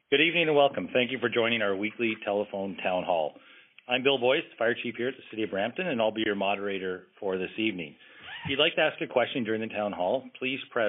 Good evening and welcome. Thank you for joining our weekly telephone town hall. I'm Bill Boyce, Fire Chief here at the City of Brampton, and I'll be your moderator for this evening. If you'd like to ask a question during the town hall, please press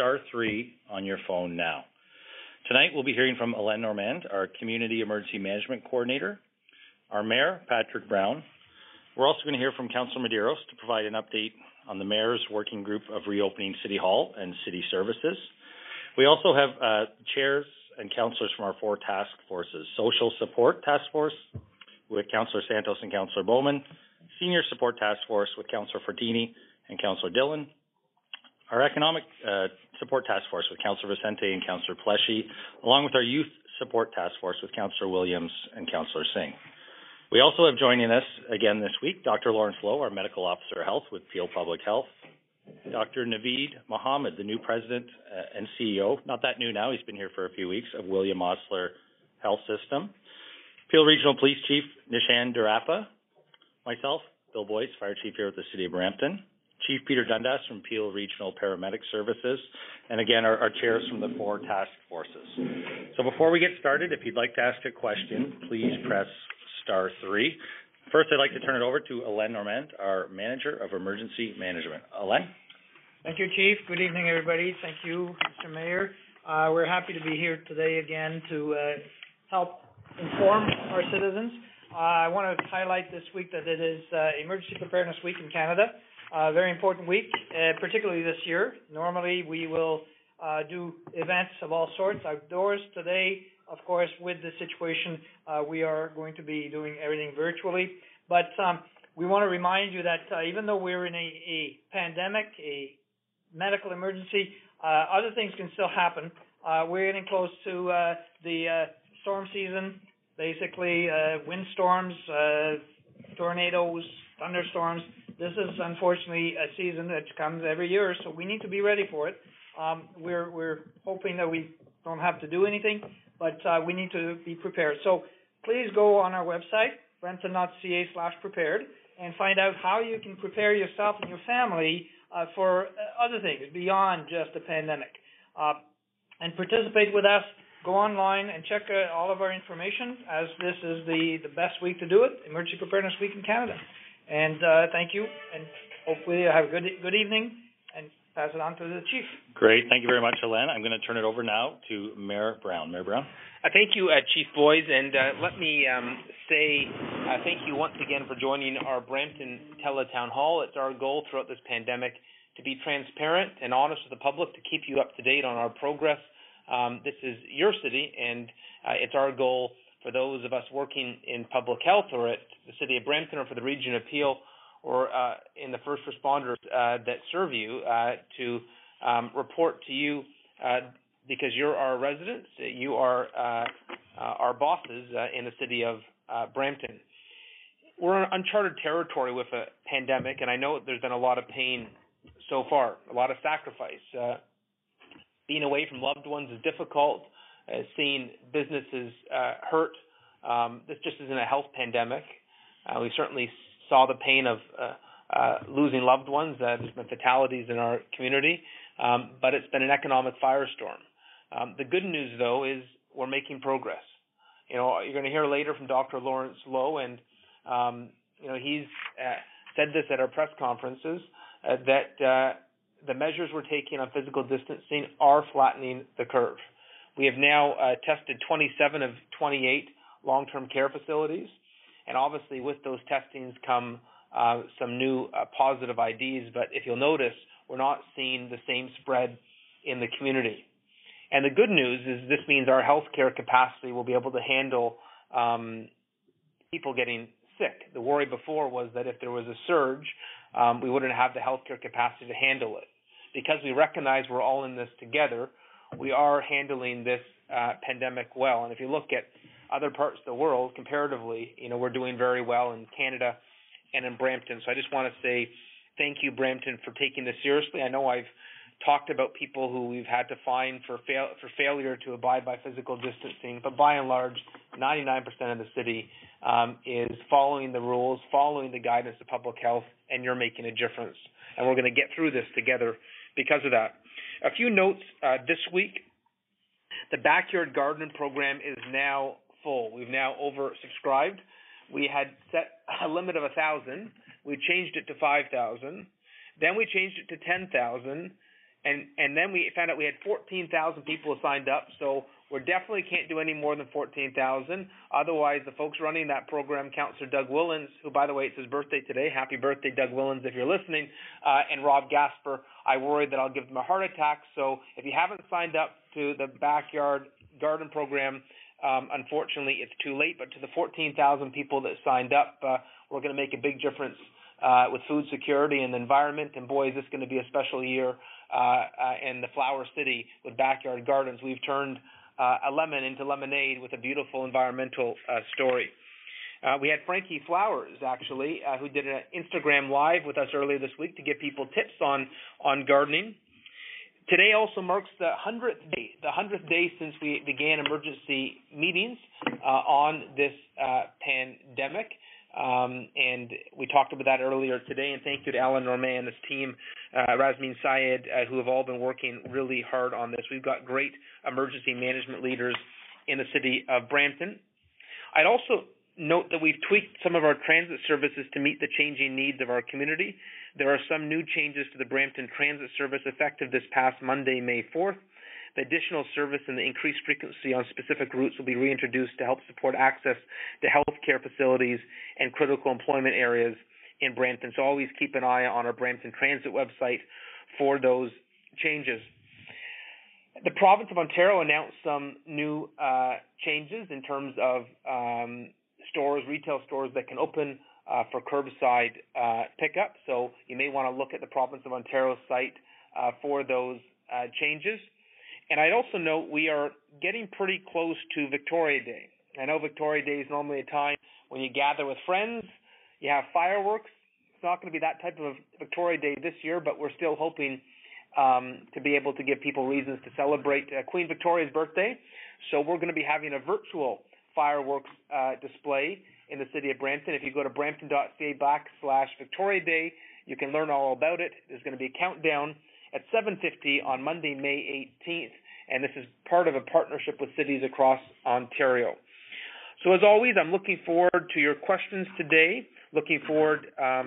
*3 on your phone now. Tonight we'll be hearing from Hélène Normand, our Community Emergency Management Coordinator, our Mayor, Patrick Brown. We're also going to hear from Councillor Medeiros to provide an update on the Mayor's working group of reopening City Hall and city services. We also have chairs and councillors from our 4 task forces: Social Support Task Force with Councillor Santos and Councillor Bowman, Senior Support Task Force with Councillor Fortini and Councillor Dillon, our Economic Support Task Force with Councillor Vicente and Councillor Pleshy, along with our Youth Support Task Force with Councillor Williams and Councillor Singh. We also have joining us again this week Dr. Lawrence Lowe, our Medical Officer of Health with Peel Public Health, Dr. Naveed Mohammed, the new President and CEO, not that new now, he's been here for a few weeks, of William Osler Health System, Peel Regional Police Chief Nishan Durappa, myself, Bill Boyce, Fire Chief here at the City of Brampton, Chief Peter Dundas from Peel Regional Paramedic Services, and again, our chairs from the 4 task forces. So before we get started, if you'd like to ask a question, please press *3. First, I'd like to turn it over to Hélène Normand, our Manager of Emergency Management. Hélène? Thank you, Chief. Good evening, everybody. Thank you, Mr. Mayor. We're happy to be here today again to help inform our citizens. I want to highlight this week that it is Emergency Preparedness Week in Canada. A very important week, particularly this year. Normally, we will do events of all sorts outdoors. Today, of course, with the situation, we are going to be doing everything virtually. But we want to remind you that even though we're in a pandemic, a medical emergency, other things can still happen. We're getting close to the storm season, basically windstorms, tornadoes, thunderstorms. This is unfortunately a season that comes every year, so we need to be ready for it. We're hoping that we don't have to do anything, but we need to be prepared. So please go on our website, brampton.ca/prepared, and find out how you can prepare yourself and your family for other things beyond just the pandemic. And participate with us. Go online and check all of our information, as this is the best week to do it, Emergency Preparedness Week in Canada. And thank you, and hopefully you have a good evening, and pass it on to the Chief. Great. Thank you very much, Hélène. I'm going to turn it over now to Mayor Brown. Mayor Brown? Thank you, Chief Boyce, and let me say thank you once again for joining our Brampton Teletown Hall. It's our goal throughout this pandemic to be transparent and honest with the public, to keep you up to date on our progress. This is your city, and it's our goal for those of us working in public health or at the City of Brampton or for the Region of Peel or in the first responders that serve you to report to you because you're our residents, you are our bosses in the City of Brampton. We're in uncharted territory with a pandemic, and I know there's been a lot of pain so far, a lot of sacrifice. Being away from loved ones is difficult. Seeing businesses hurt. This just isn't a health pandemic. We certainly saw the pain of losing loved ones. There's been fatalities in our community, but it's been an economic firestorm. The good news, though, is we're making progress. You know, you're going to hear later from Dr. Lawrence Lowe, and he's said this at our press conferences that the measures we're taking on physical distancing are flattening the curve. We have now tested 27 of 28 long-term care facilities, and obviously with those testings come some new positive IDs, but if you'll notice, we're not seeing the same spread in the community. And the good news is this means our healthcare capacity will be able to handle people getting sick. The worry before was that if there was a surge, we wouldn't have the healthcare capacity to handle it. Because we recognize we're all in this together, we are handling this pandemic well. And if you look at other parts of the world, comparatively, we're doing very well in Canada and in Brampton. So I just want to say thank you, Brampton, for taking this seriously. I know I've talked about people who we've had to fine for failure to abide by physical distancing, but by and large, 99% of the city is following the rules, following the guidance of public health, and you're making a difference. And we're going to get through this together because of that. A few notes this week. The backyard garden program is now full. We've now oversubscribed. We had set a limit of 1,000. We changed it to 5,000. Then we changed it to 10,000. And then we found out we had 14,000 people signed up. So we definitely can't do any more than 14,000. Otherwise, the folks running that program, Councillor Doug Willans, who, by the way, it's his birthday today. Happy birthday, Doug Willans, if you're listening, and Rob Gasper, I worry that I'll give them a heart attack. So if you haven't signed up to the backyard garden program, unfortunately, it's too late. But to the 14,000 people that signed up, we're going to make a big difference with food security and the environment. And boy, is this going to be a special year in the Flower City with backyard gardens. We've turned a lemon into lemonade with a beautiful environmental story. We had Frankie Flowers, actually, who did an Instagram Live with us earlier this week to give people tips on gardening. Today also marks the 100th day since we began emergency meetings on this pandemic. And we talked about that earlier today, and thank you to Alan Normand and his team, Razmin Syed, who have all been working really hard on this. We've got great emergency management leaders in the city of Brampton. I'd also note that we've tweaked some of our transit services to meet the changing needs of our community. There are some new changes to the Brampton Transit Service effective this past Monday, May 4th. The additional service and the increased frequency on specific routes will be reintroduced to help support access to healthcare facilities and critical employment areas in Brampton. So always keep an eye on our Brampton Transit website for those changes. The province of Ontario announced some new changes in terms of retail stores that can open for curbside pickup. So you may want to look at the province of Ontario site for those changes. And I'd also note we are getting pretty close to Victoria Day. I know Victoria Day is normally a time when you gather with friends, you have fireworks. It's not going to be that type of Victoria Day this year, but we're still hoping to be able to give people reasons to celebrate Queen Victoria's birthday. So we're going to be having a virtual fireworks display in the city of Brampton. If you go to brampton.ca/Victoria Day, you can learn all about it. There's going to be a countdown at 7:50 on Monday, May 18th, and this is part of a partnership with cities across Ontario. So as always, I'm looking forward to your questions today, looking forward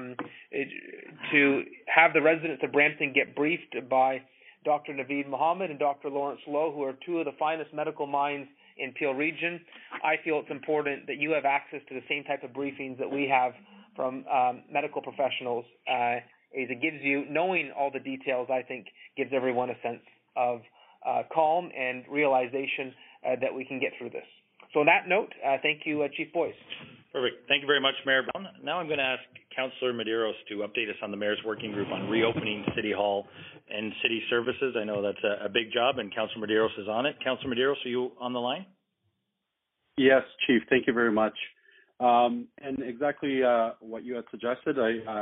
to have the residents of Brampton get briefed by Dr. Naveed Mohammed and Dr. Lawrence Lowe, who are two of the finest medical minds in Peel Region. I feel it's important that you have access to the same type of briefings that we have from medical professionals. It gives you, knowing all the details, I think, gives everyone a sense of calm and realization that we can get through this. So on that note, thank you, Chief Boyce. Perfect. Thank you very much, Mayor Brown. Now I'm going to ask Councillor Medeiros to update us on the Mayor's Working Group on reopening City Hall and city services. I know that's a big job, and Councillor Medeiros is on it. Councillor Medeiros, are you on the line? Yes, Chief. Thank you very much. And exactly what you had suggested,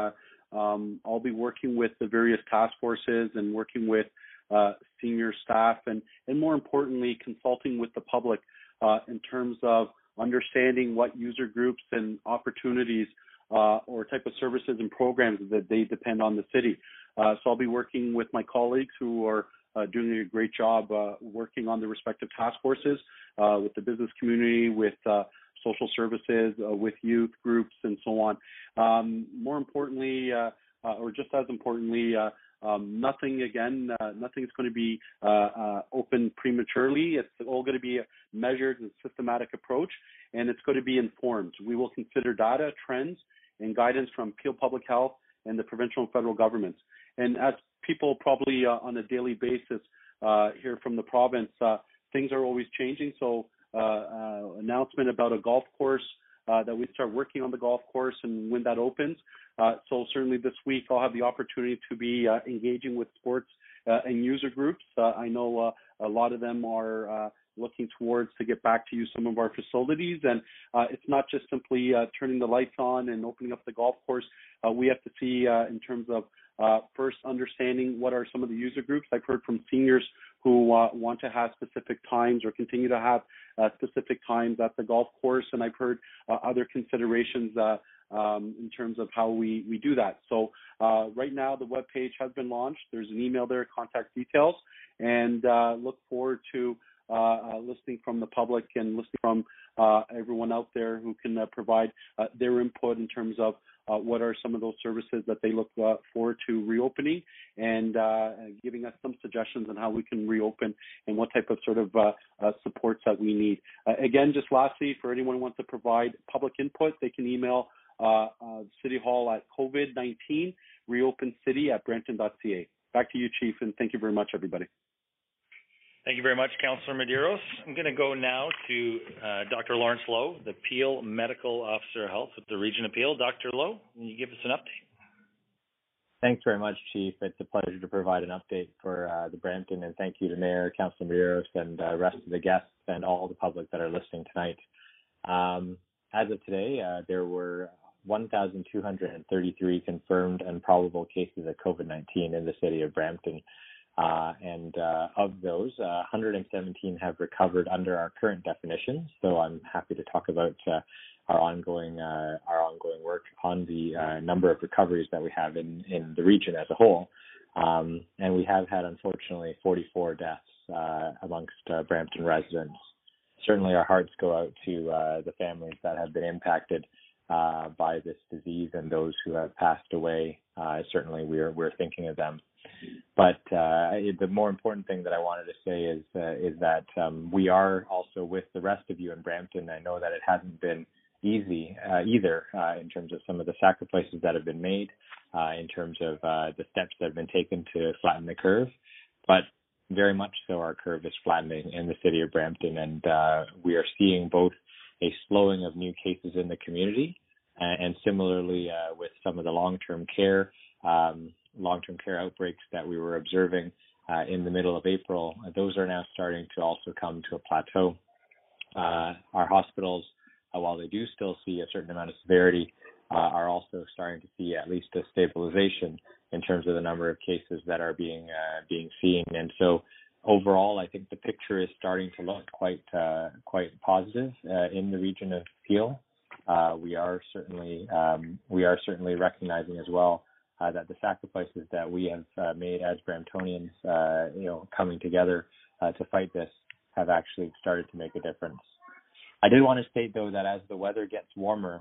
I'll be working with the various task forces and working with senior staff and more importantly, consulting with the public in terms of understanding what user groups and opportunities or type of services and programs that they depend on the city. So I'll be working with my colleagues who are doing a great job working on the respective task forces with the business community, with social services, with youth groups, and so on. More importantly, or just as importantly, nothing's going to be open prematurely. It's all going to be a measured and systematic approach, and it's going to be informed. We will consider data, trends, and guidance from Peel Public Health and the provincial and federal governments. And as people probably on a daily basis hear from the province, things are always changing. So announcement about a golf course, that we start working on the golf course and when that opens. So certainly this week I'll have the opportunity to be engaging with sports and user groups. I know a lot of them are looking towards to get back to use some of our facilities, and it's not just simply turning the lights on and opening up the golf course. We have to see in terms of first understanding what are some of the user groups. I've heard from seniors who want to have specific times or continue to have specific times at the golf course, and I've heard other considerations in terms of how we do that. So right now the webpage has been launched. There's an email there, contact details, and look forward to listening from the public and listening from everyone out there who can provide their input in terms of what are some of those services that they look forward to reopening, and giving us some suggestions on how we can reopen and what type of sort of supports that we need. Again, just lastly, for anyone who wants to provide public input, they can email City Hall at COVID-19 reopencity@brampton.ca. Back to you, Chief, and thank you very much, everybody. Thank you very much, Councillor Medeiros. I'm going to go now to Dr. Lawrence Loh, the Peel Medical Officer of Health with the Region of Peel. Dr. Loh, can you give us an update? Thanks very much, Chief. It's a pleasure to provide an update for the Brampton, and thank you to Mayor, Councillor Medeiros, and the rest of the guests and all the public that are listening tonight. As of today, there were 1,233 confirmed and probable cases of COVID-19 in the city of Brampton. And of those, 117 have recovered under our current definitions. So I'm happy to talk about our ongoing work on the number of recoveries that we have in the region as a whole. And we have had, unfortunately, 44 deaths amongst Brampton residents. Certainly, our hearts go out to the families that have been impacted by this disease and those who have passed away. Certainly, we're thinking of them. But the more important thing that I wanted to say is that we are also with the rest of you in Brampton. I know that it hasn't been easy either in terms of some of the sacrifices that have been made, in terms of the steps that have been taken to flatten the curve. But very much so, our curve is flattening in the city of Brampton, and we are seeing both a slowing of new cases in the community, and similarly with some of the long-term care outbreaks that we were observing in the middle of April. Those are now starting to also come to a plateau. Our hospitals, while they do still see a certain amount of severity, are also starting to see at least a stabilization in terms of the number of cases that are being seen. And so overall, I think the picture is starting to look quite positive in the region of Peel. We are certainly recognizing as well that the sacrifices that we have made as Bramptonians, coming together to fight this, have actually started to make a difference. I did want to state, though, that as the weather gets warmer,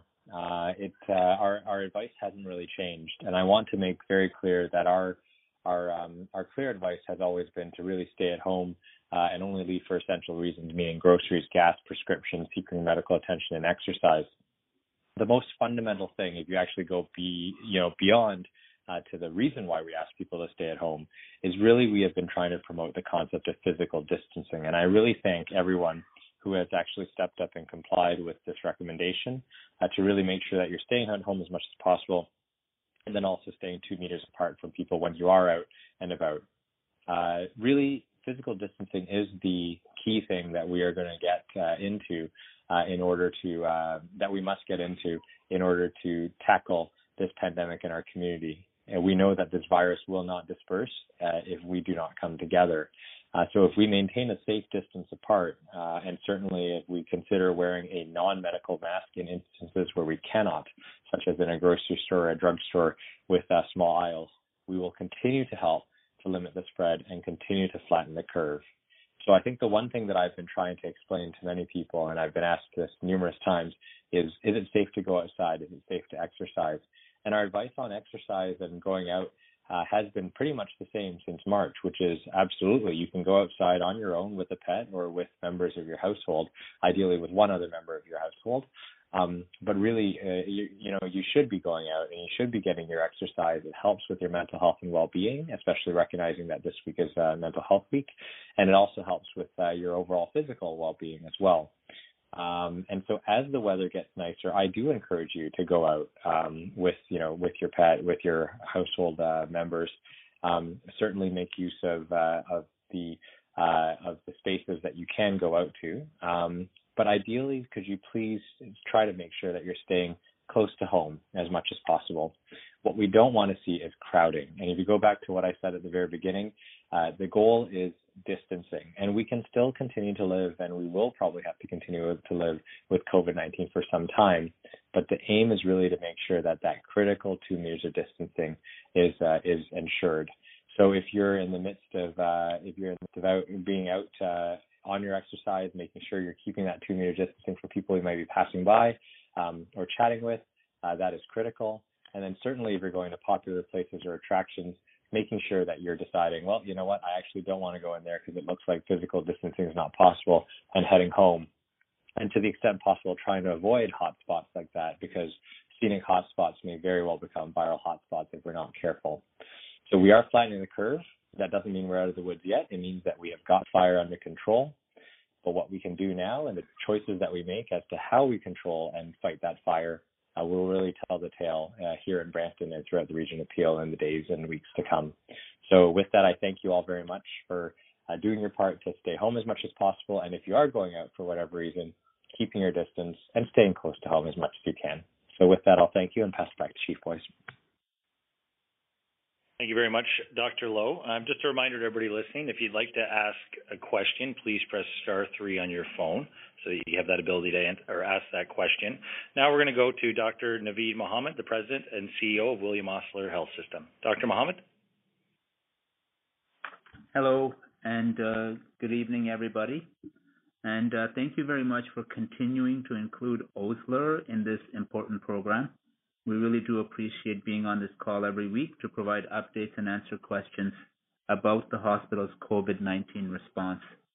our advice hasn't really changed, and I want to make very clear that our clear advice has always been to really stay at home and only leave for essential reasons, meaning groceries, gas, prescriptions, seeking medical attention, and exercise. The most fundamental thing, if you actually go beyond to the reason why we ask people to stay at home, is really we have been trying to promote the concept of physical distancing. And I really thank everyone who has actually stepped up and complied with this recommendation to really make sure that you're staying at home as much as possible, and then also staying 2 meters apart from people when you are out and about. Really, physical distancing is the key thing that we are going to get into that we must get into in order to tackle this pandemic in our community. And we know that this virus will not disperse if we do not come together. So if we maintain a safe distance apart, and certainly if we consider wearing a non-medical mask in instances where we cannot, such as in a grocery store or a drugstore with small aisles, we will continue to help to limit the spread and continue to flatten the curve. So I think the one thing that I've been trying to explain to many people, and I've been asked this numerous times, is it safe to go outside? Is it safe to exercise? And our advice on exercise and going out has been pretty much the same since March, which is absolutely, you can go outside on your own with a pet or with members of your household, ideally with one other member of your household. But really, you should be going out and you should be getting your exercise. It helps with your mental health and well-being, especially recognizing that this week is Mental Health Week. And it also helps with your overall physical well-being as well. And so as the weather gets nicer, I do encourage you to go out with your pet, with your household members. Certainly make use of the spaces that you can go out to. But ideally, could you please try to make sure that you're staying close to home as much as possible. What we don't want to see is crowding. And if you go back to what I said at the very beginning, the goal is distancing. And we can still continue to live, and we will probably have to continue to live with COVID-19 for some time. But the aim is really to make sure that that critical 2 meters of distancing is ensured. So if you're in the midst of being out on your exercise, making sure you're keeping that 2-meter distancing for people you might be passing by or chatting with. That is critical. And then certainly if you're going to popular places or attractions, making sure that you're deciding, well, you know what, I actually don't want to go in there because it looks like physical distancing is not possible, and heading home. And to the extent possible, trying to avoid hot spots like that, because scenic hot spots may very well become viral hot spots if we're not careful. So we are flattening the curve. That doesn't mean we're out of the woods yet. It means that we have got fire under control. But what we can do now and the choices that we make as to how we control and fight that fire will really tell the tale here in Brampton and throughout the region of Peel in the days and weeks to come. So with that, I thank you all very much for doing your part to stay home as much as possible. And if you are going out for whatever reason, keeping your distance and staying close to home as much as you can. So with that, I'll thank you and pass it back to Chief Boyce. Thank you very much, Dr. Lowe. Just a reminder to everybody listening, if you'd like to ask a question, please press *3 on your phone so you have that ability to ask that question. Now we're going to go to Dr. Naveed Mohammed, the President and CEO of William Osler Health System. Dr. Mohammed? Hello, and good evening, everybody. And thank you very much for continuing to include Osler in this important program. We really do appreciate being on this call every week to provide updates and answer questions about the hospital's COVID-19 response.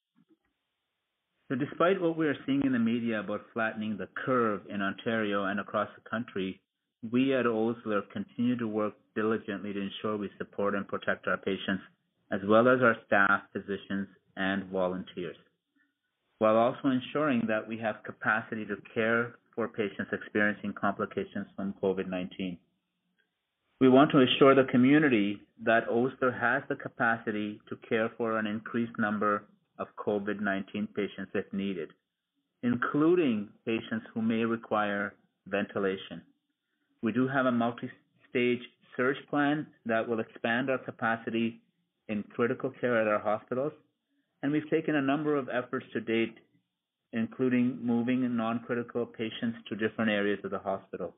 So despite what we are seeing in the media about flattening the curve in Ontario and across the country, we at Osler continue to work diligently to ensure we support and protect our patients, as well as our staff, physicians, and volunteers, while also ensuring that we have capacity to care for patients experiencing complications from COVID-19. We want to assure the community that Osler has the capacity to care for an increased number of COVID-19 patients if needed, including patients who may require ventilation. We do have a multi-stage surge plan that will expand our capacity in critical care at our hospitals, and we've taken a number of efforts to date, including moving non-critical patients to different areas of the hospital.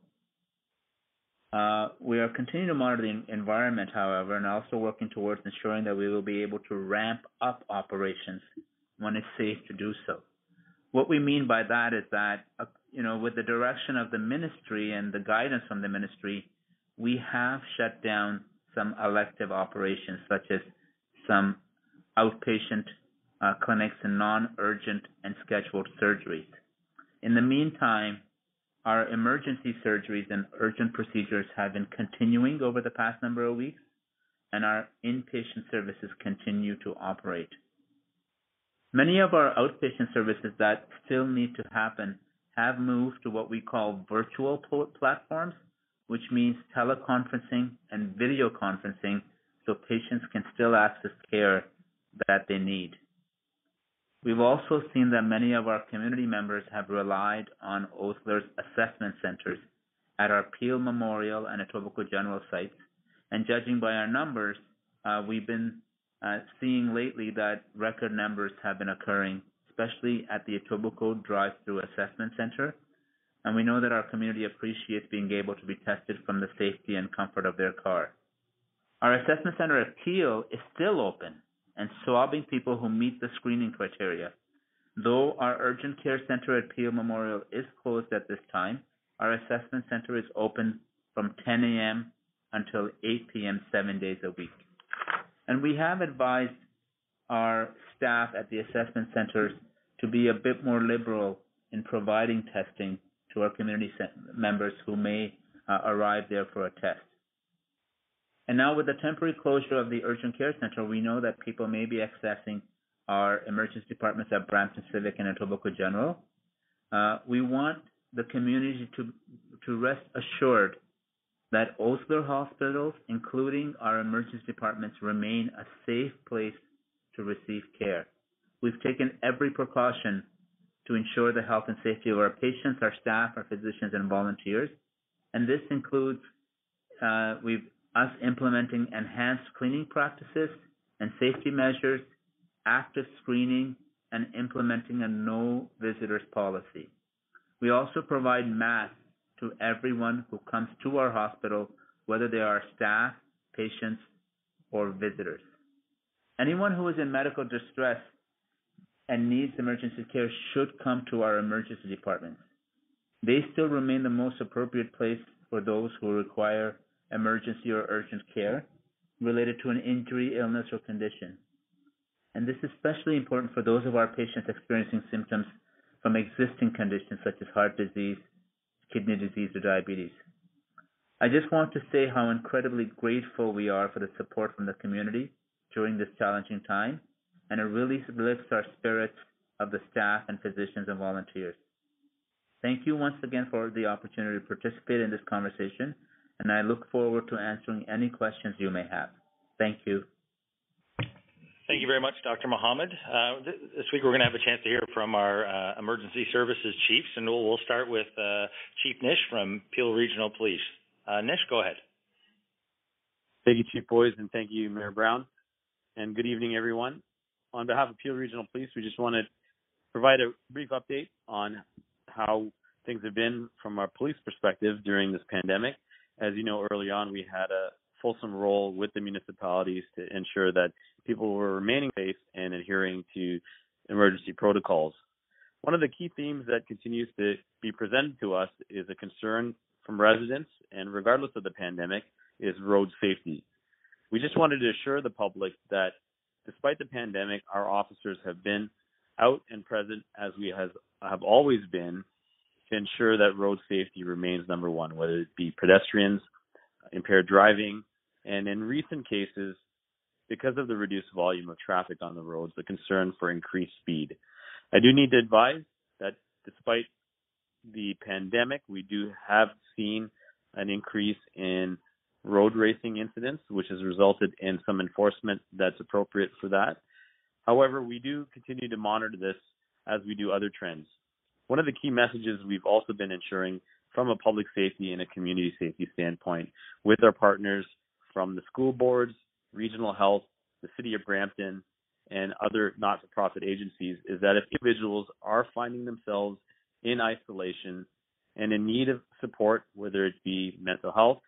We are continuing to monitor the environment, however, and also working towards ensuring that we will be able to ramp up operations when it's safe to do so. What we mean by that is that, with the direction of the ministry and the guidance from the ministry, we have shut down some elective operations, such as some outpatient clinics and non-urgent and scheduled surgeries. In the meantime, our emergency surgeries and urgent procedures have been continuing over the past number of weeks, and our inpatient services continue to operate. Many of our outpatient services that still need to happen have moved to what we call virtual platforms, which means teleconferencing and video conferencing, so patients can still access care that they need. We've also seen that many of our community members have relied on Osler's assessment centers at our Peel Memorial and Etobicoke General sites, and judging by our numbers, we've been seeing lately that record numbers have been occurring, especially at the Etobicoke Drive-Through Assessment Center, and we know that our community appreciates being able to be tested from the safety and comfort of their car. Our assessment center at Peel is still open and swabbing people who meet the screening criteria. Though our urgent care center at Peel Memorial is closed at this time, our assessment center is open from 10 a.m. until 8 p.m. 7 days a week. And we have advised our staff at the assessment centers to be a bit more liberal in providing testing to our community members who may arrive there for a test. And now with the temporary closure of the urgent care center, we know that people may be accessing our emergency departments at Brampton Civic and Etobicoke General. We want the community to rest assured that Osler hospitals, including our emergency departments, remain a safe place to receive care. We've taken every precaution to ensure the health and safety of our patients, our staff, our physicians, and volunteers. And this includes us implementing enhanced cleaning practices and safety measures, active screening, and implementing a no visitors policy. We also provide masks to everyone who comes to our hospital, whether they are staff, patients, or visitors. Anyone who is in medical distress and needs emergency care should come to our emergency departments. They still remain the most appropriate place for those who require emergency or urgent care related to an injury, illness, or condition. And this is especially important for those of our patients experiencing symptoms from existing conditions such as heart disease, kidney disease, or diabetes. I just want to say how incredibly grateful we are for the support from the community during this challenging time, and it really lifts our spirits of the staff and physicians and volunteers. Thank you once again for the opportunity to participate in this conversation, and I look forward to answering any questions you may have. Thank you. Thank you very much, Dr. Mohammed. This week we're going to have a chance to hear from our emergency services chiefs, and we'll start with Chief Nish from Peel Regional Police. Nish, go ahead. Thank you, Chief Boys, and thank you, Mayor Brown. And good evening, everyone. On behalf of Peel Regional Police, we just want to provide a brief update on how things have been from our police perspective during this pandemic. As you know, early on, we had a fulsome role with the municipalities to ensure that people were remaining safe and adhering to emergency protocols. One of the key themes that continues to be presented to us is a concern from residents, and regardless of the pandemic, is road safety. We just wanted to assure the public that despite the pandemic, our officers have been out and present as we have always been to ensure that road safety remains number one, whether it be pedestrians, impaired driving, and in recent cases, because of the reduced volume of traffic on the roads, the concern for increased speed. I do need to advise that despite the pandemic, we do have seen an increase in road racing incidents, which has resulted in some enforcement that's appropriate for that. However, we do continue to monitor this as we do other trends. One of the key messages we've also been ensuring from a public safety and a community safety standpoint with our partners from the school boards, regional health, the City of Brampton, and other not-for-profit agencies is that if individuals are finding themselves in isolation and in need of support, whether it be mental health,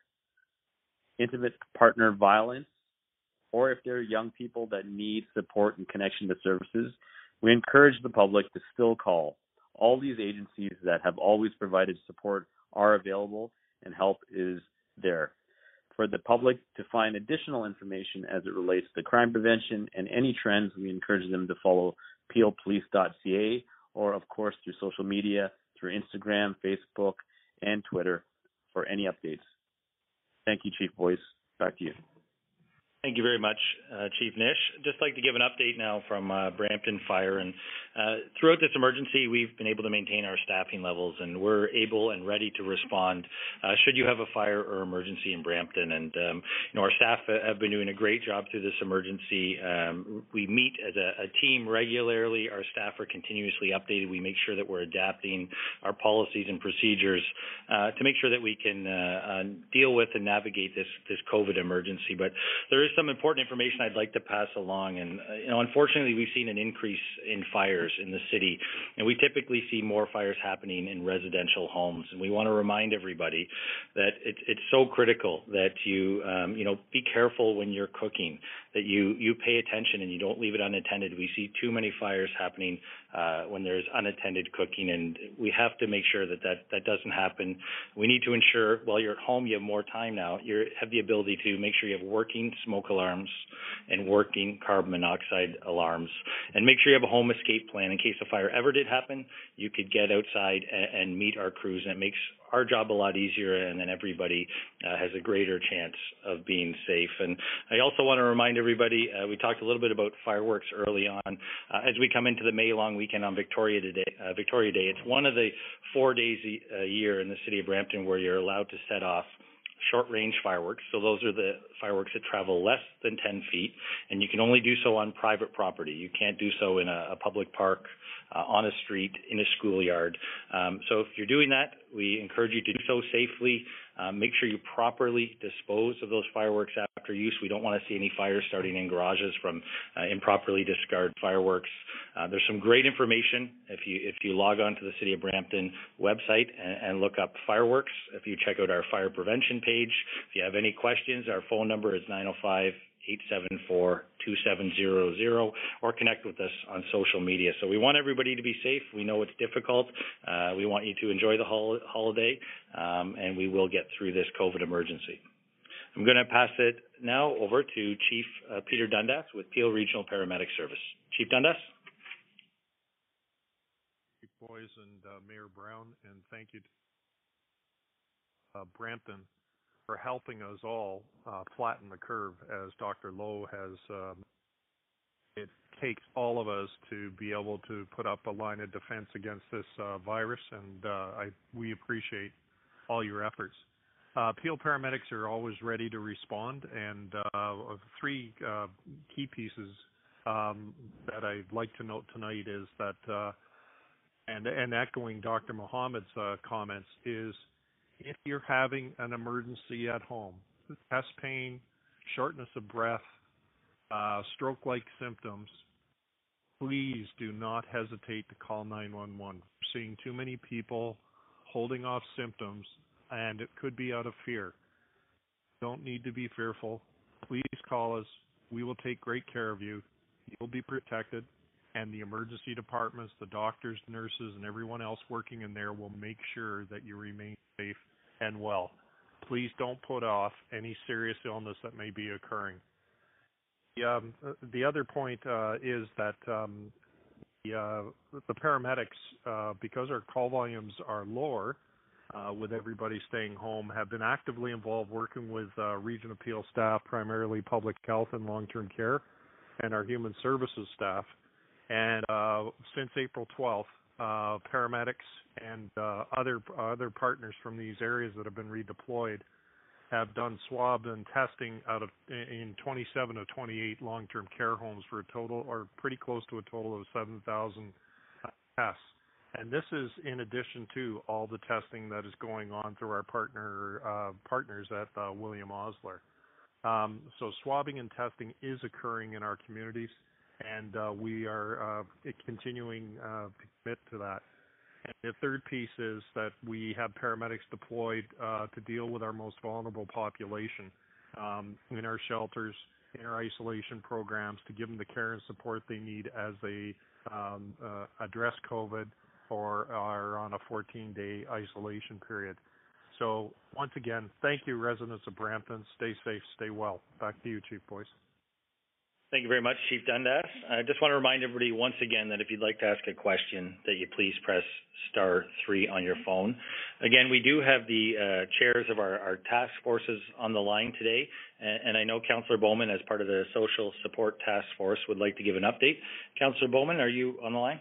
intimate partner violence, or if they're young people that need support and connection to services, we encourage the public to still call. All these agencies that have always provided support are available and help is there. For the public to find additional information as it relates to crime prevention and any trends, we encourage them to follow peelpolice.ca or, of course, through social media, through Instagram, Facebook, and Twitter for any updates. Thank you, Chief Boyce. Back to you. Thank you very much, Chief Nish. Just like to give an update now from Brampton Fire. And throughout this emergency, we've been able to maintain our staffing levels, and we're able and ready to respond should you have a fire or emergency in Brampton. And our staff have been doing a great job through this emergency. We meet as a team regularly. Our staff are continuously updated. We make sure that we're adapting our policies and procedures to make sure that we can deal with and navigate this COVID emergency. But there is some important information I'd like to pass along. And, unfortunately, we've seen an increase in fires in the city, and we typically see more fires happening in residential homes. And we want to remind everybody that it's so critical that you, be careful when you're cooking, that you pay attention and you don't leave it unattended. We see too many fires happening when there's unattended cooking, and we have to make sure that doesn't happen. We need to ensure while you're at home, you have more time now. You have the ability to make sure you have working smoke alarms and working carbon monoxide alarms, and make sure you have a home escape plan in case a fire ever did happen. You could get outside and meet our crews, and it makes our job a lot easier, and then everybody has a greater chance of being safe. And I also want to remind everybody, we talked a little bit about fireworks early on. As we come into the May long weekend on Victoria Day, it's one of the 4 days a year in the city of Brampton where you're allowed to set off short-range fireworks. So those are the fireworks that travel less than 10 feet, and you can only do so on private property. You can't do so in a public park, on a street, in a schoolyard. So if you're doing that, we encourage you to do so safely. Make sure you properly dispose of those fireworks after use. We don't want to see any fires starting in garages from improperly discarded fireworks. There's some great information if you log on to the City of Brampton website and look up fireworks. If you check out our fire prevention page, if you have any questions, our phone number is 874-2700, or connect with us on social media. So we want everybody to be safe. We know it's difficult. We want you to enjoy the holiday, and we will get through this COVID emergency. I'm going to pass it now over to Chief Peter Dundas with Peel Regional Paramedic Service. Chief Dundas. Boys and Mayor Brown, and thank you to Brampton for helping us all flatten the curve, as Dr. Lowe has. It takes all of us to be able to put up a line of defense against this virus, and we appreciate all your efforts. Peel paramedics are always ready to respond, and three key pieces that I'd like to note tonight is that, and echoing Dr. Mohammed's comments, is if you're having an emergency at home, chest pain, shortness of breath, stroke-like symptoms, please do not hesitate to call 911. We're seeing too many people holding off symptoms, and it could be out of fear. Don't need to be fearful. Please call us. We will take great care of you. You'll be protected, and the emergency departments, the doctors, nurses, and everyone else working in there will make sure that you remain safe and well. Please don't put off any serious illness that may be occurring. The other point is that the paramedics, because our call volumes are lower, with everybody staying home, have been actively involved working with Region of Peel staff, primarily public health and long-term care, and our human services staff. And since April 12th, paramedics and other partners from these areas that have been redeployed have done swab and testing in 27 of 28 long-term care homes for a total, or pretty close to a total of 7,000 tests. And this is in addition to all the testing that is going on through our partners at William Osler. So swabbing and testing is occurring in our communities, and we are continuing to commit to that. And the third piece is that we have paramedics deployed to deal with our most vulnerable population in our shelters, in our isolation programs, to give them the care and support they need as they address COVID or are on a 14-day isolation period. So once again, thank you, residents of Brampton. Stay safe, stay well. Back to you, Chief Boyce. Thank you very much, Chief Dundas. I just want to remind everybody once again that if you'd like to ask a question, that you please press *3 on your phone. Again, we do have the chairs of our task forces on the line today, and I know Councillor Bowman, as part of the Social Support Task Force, would like to give an update. Councillor Bowman, are you on the line?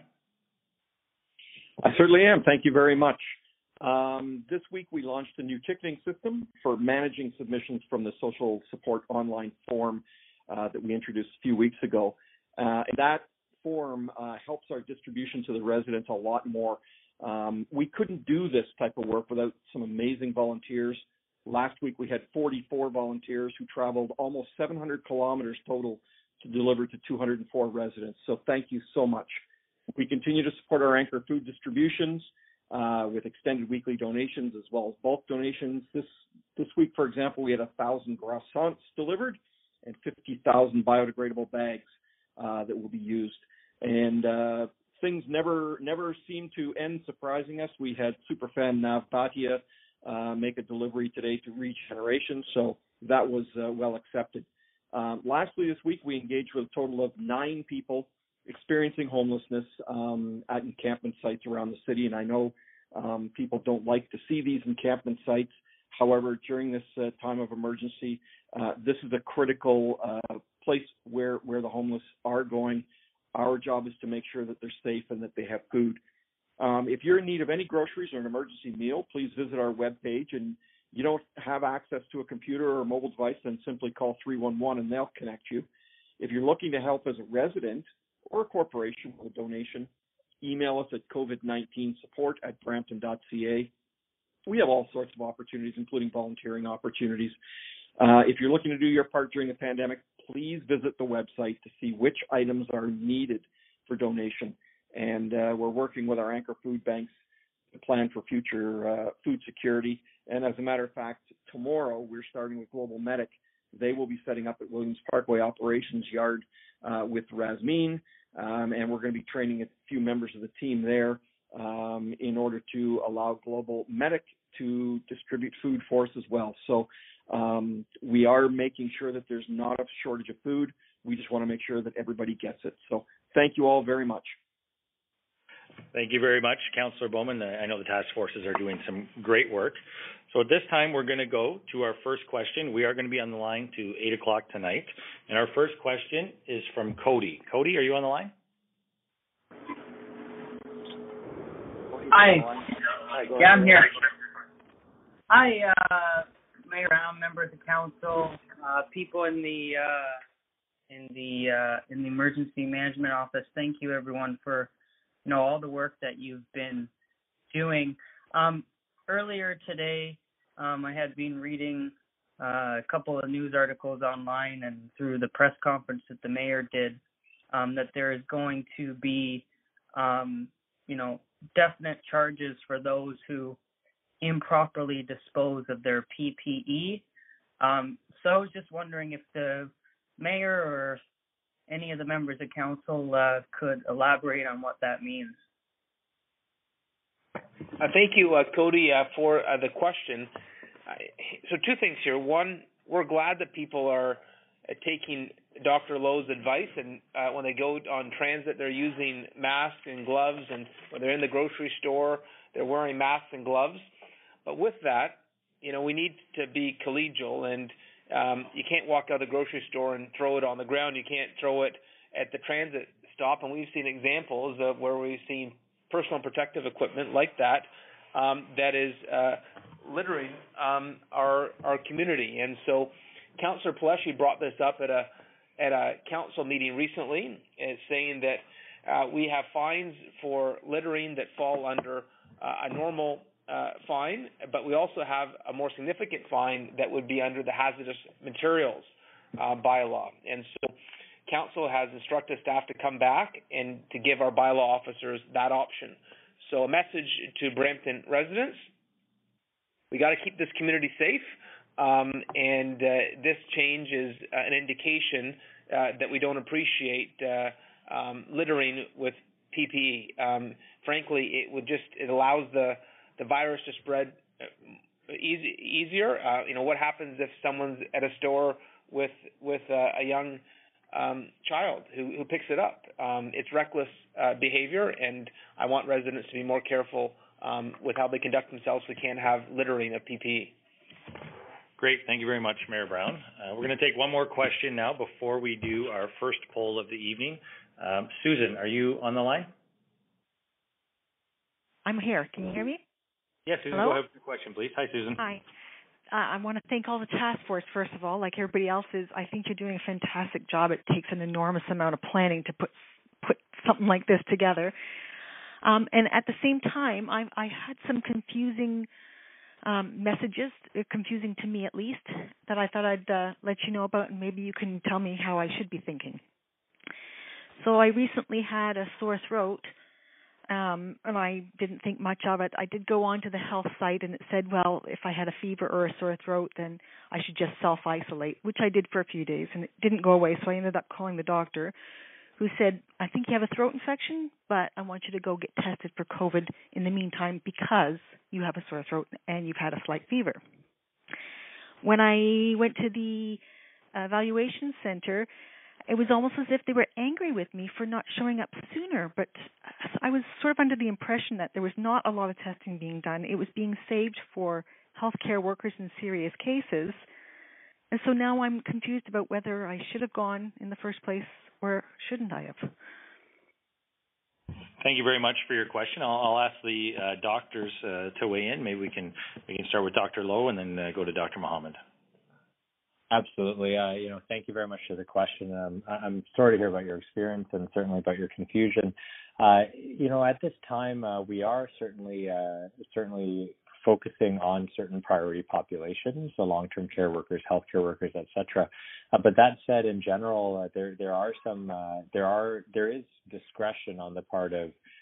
I certainly am. Thank you very much. This week we launched a new ticketing system for managing submissions from the Social Support online form that we introduced a few weeks ago. And that form helps our distribution to the residents a lot more. We couldn't do this type of work without some amazing volunteers. Last week we had 44 volunteers who traveled almost 700 kilometers total to deliver to 204 residents. So thank you so much. We continue to support our anchor food distributions with extended weekly donations as well as bulk donations. This week, for example, we had 1,000 croissants delivered and 50,000 biodegradable bags that will be used. And things never seem to end surprising us. We had superfan Nav Bhatia make a delivery today to Regeneration, so that was well accepted. Lastly, this week we engaged with a total of 9 people experiencing homelessness at encampment sites around the city. And I know people don't like to see these encampment sites. However, during this time of emergency, this is a critical place where the homeless are going. Our job is to make sure that they're safe and that they have food. If you're in need of any groceries or an emergency meal, please visit our webpage. And you don't have access to a computer or a mobile device, then simply call 311 and they'll connect you. If you're looking to help as a resident or a corporation with a donation, email us at covid19support@brampton.ca. We have all sorts of opportunities, including volunteering opportunities. If you're looking to do your part during the pandemic, please visit the website to see which items are needed for donation. And we're working with our anchor food banks to plan for future food security. And as a matter of fact, tomorrow we're starting with Global Medic They will be setting up at Williams Parkway Operations Yard with Rasmeen, and we're going to be training a few members of the team there in order to allow Global Medic to distribute food for us as well. So we are making sure that there's not a shortage of food. We just want to make sure that everybody gets it. So thank you all very much. Thank you very much, Councillor Bowman. I know the task forces are doing some great work. So at this time, we're going to go to our first question. We are going to be on the line to 8 o'clock tonight. And our first question is from Cody. Cody, are you on the line? Hi. Yeah, I'm here. Hi, Mayor Brown, members of council, people in the emergency management office. Thank you, everyone, for all the work that you've been doing. Earlier today, I had been reading a couple of news articles online and through the press conference that the mayor did, that there is going to be, definite charges for those who improperly dispose of their PPE. So I was just wondering if the mayor or any of the members of council could elaborate on what that means. Thank you, Cody, for the question. So two things here. One, we're glad that people are taking Dr. Lowe's advice, and when they go on transit, they're using masks and gloves, and when they're in the grocery store, they're wearing masks and gloves. But with that, we need to be collegial, and you can't walk out of the grocery store and throw it on the ground. You can't throw it at the transit stop, and we've seen examples of where we've seen personal protective equipment like that that is littering our community. And so Councillor Pellecci brought this up at a council meeting recently, saying that we have fines for littering that fall under a normal fine, but we also have a more significant fine that would be under the hazardous materials bylaw. And so council has instructed staff to come back and to give our bylaw officers that option. So a message to Brampton residents: we got to keep this community safe, and this change is an indication that we don't appreciate littering with PPE. Frankly, it allows the virus to spread easier. What happens if someone's at a store with a young child who picks it up? It's reckless behavior, and I want residents to be more careful with how they conduct themselves so we can't have littering of PPE. Great. Thank you very much, Mayor Brown. We're going to take one more question now before we do our first poll of the evening. Susan, are you on the line? I'm here. Can you hear me? Yes, Susan, Hello? Go ahead with your question, please. Hi, Susan. Hi. I want to thank all the task force, first of all. Like everybody else is, I think you're doing a fantastic job. It takes an enormous amount of planning to put something like this together. And at the same time, I had some confusing messages, confusing to me at least, that I thought I'd let you know about, and maybe you can tell me how I should be thinking. So I recently had a sore throat, and I didn't think much of it. I did go on to the health site, and it said, well, if I had a fever or a sore throat, then I should just self-isolate, which I did for a few days, and it didn't go away. So I ended up calling the doctor, who said, I think you have a throat infection, but I want you to go get tested for COVID in the meantime because you have a sore throat and you've had a slight fever. When I went to the evaluation center, it was almost as if they were angry with me for not showing up sooner, but I was sort of under the impression that there was not a lot of testing being done. It was being saved for healthcare workers in serious cases. And so now I'm confused about whether I should have gone in the first place or shouldn't I have? Thank you very much for your question. I'll ask the doctors to weigh in. Maybe we can start with Dr. Lowe and then go to Dr. Mohammed. Absolutely. Thank you very much for the question. I'm sorry to hear about your experience and certainly about your confusion. At this time, we are certainly focusing on certain priority populations, the long-term care workers, healthcare workers, etc. But that said, in general, there is discretion on the part of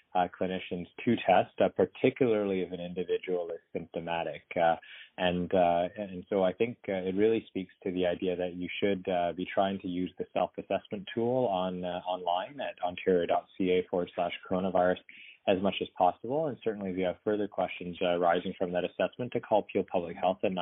clinicians to test, particularly if an individual is symptomatic. And so I think it really speaks to the idea that you should be trying to use the self-assessment tool online at ontario.ca/coronavirus as much as possible. And certainly if you have further questions arising from that assessment, to call Peel Public Health at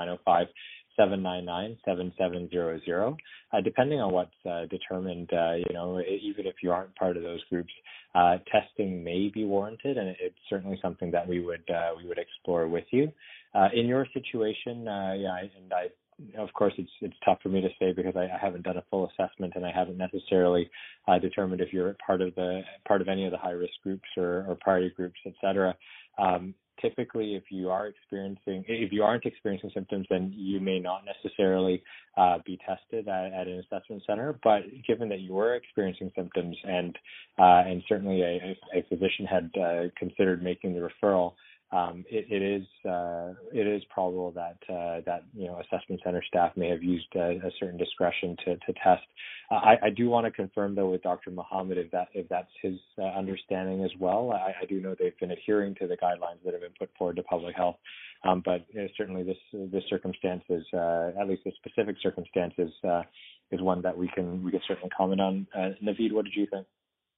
905-799-7700. Depending on what's determined, even if you aren't part of those groups, testing may be warranted, and it's certainly something that we would explore with you. In your situation, of course, it's tough for me to say because I haven't done a full assessment and I haven't necessarily determined if you're part of any of the high risk groups or priority groups, et cetera. Typically, if you aren't experiencing symptoms, then you may not necessarily be tested at an assessment center. But given that you were experiencing symptoms and certainly a physician had considered making the referral, it is probable that assessment center staff may have used a certain discretion to test. I do want to confirm though with Dr. Mohammed if that's his understanding as well. I do know they've been adhering to the guidelines that have been put forward to public health, but certainly this circumstance is at least the specific circumstances is one that we can certainly comment on. Naveed, what did you think?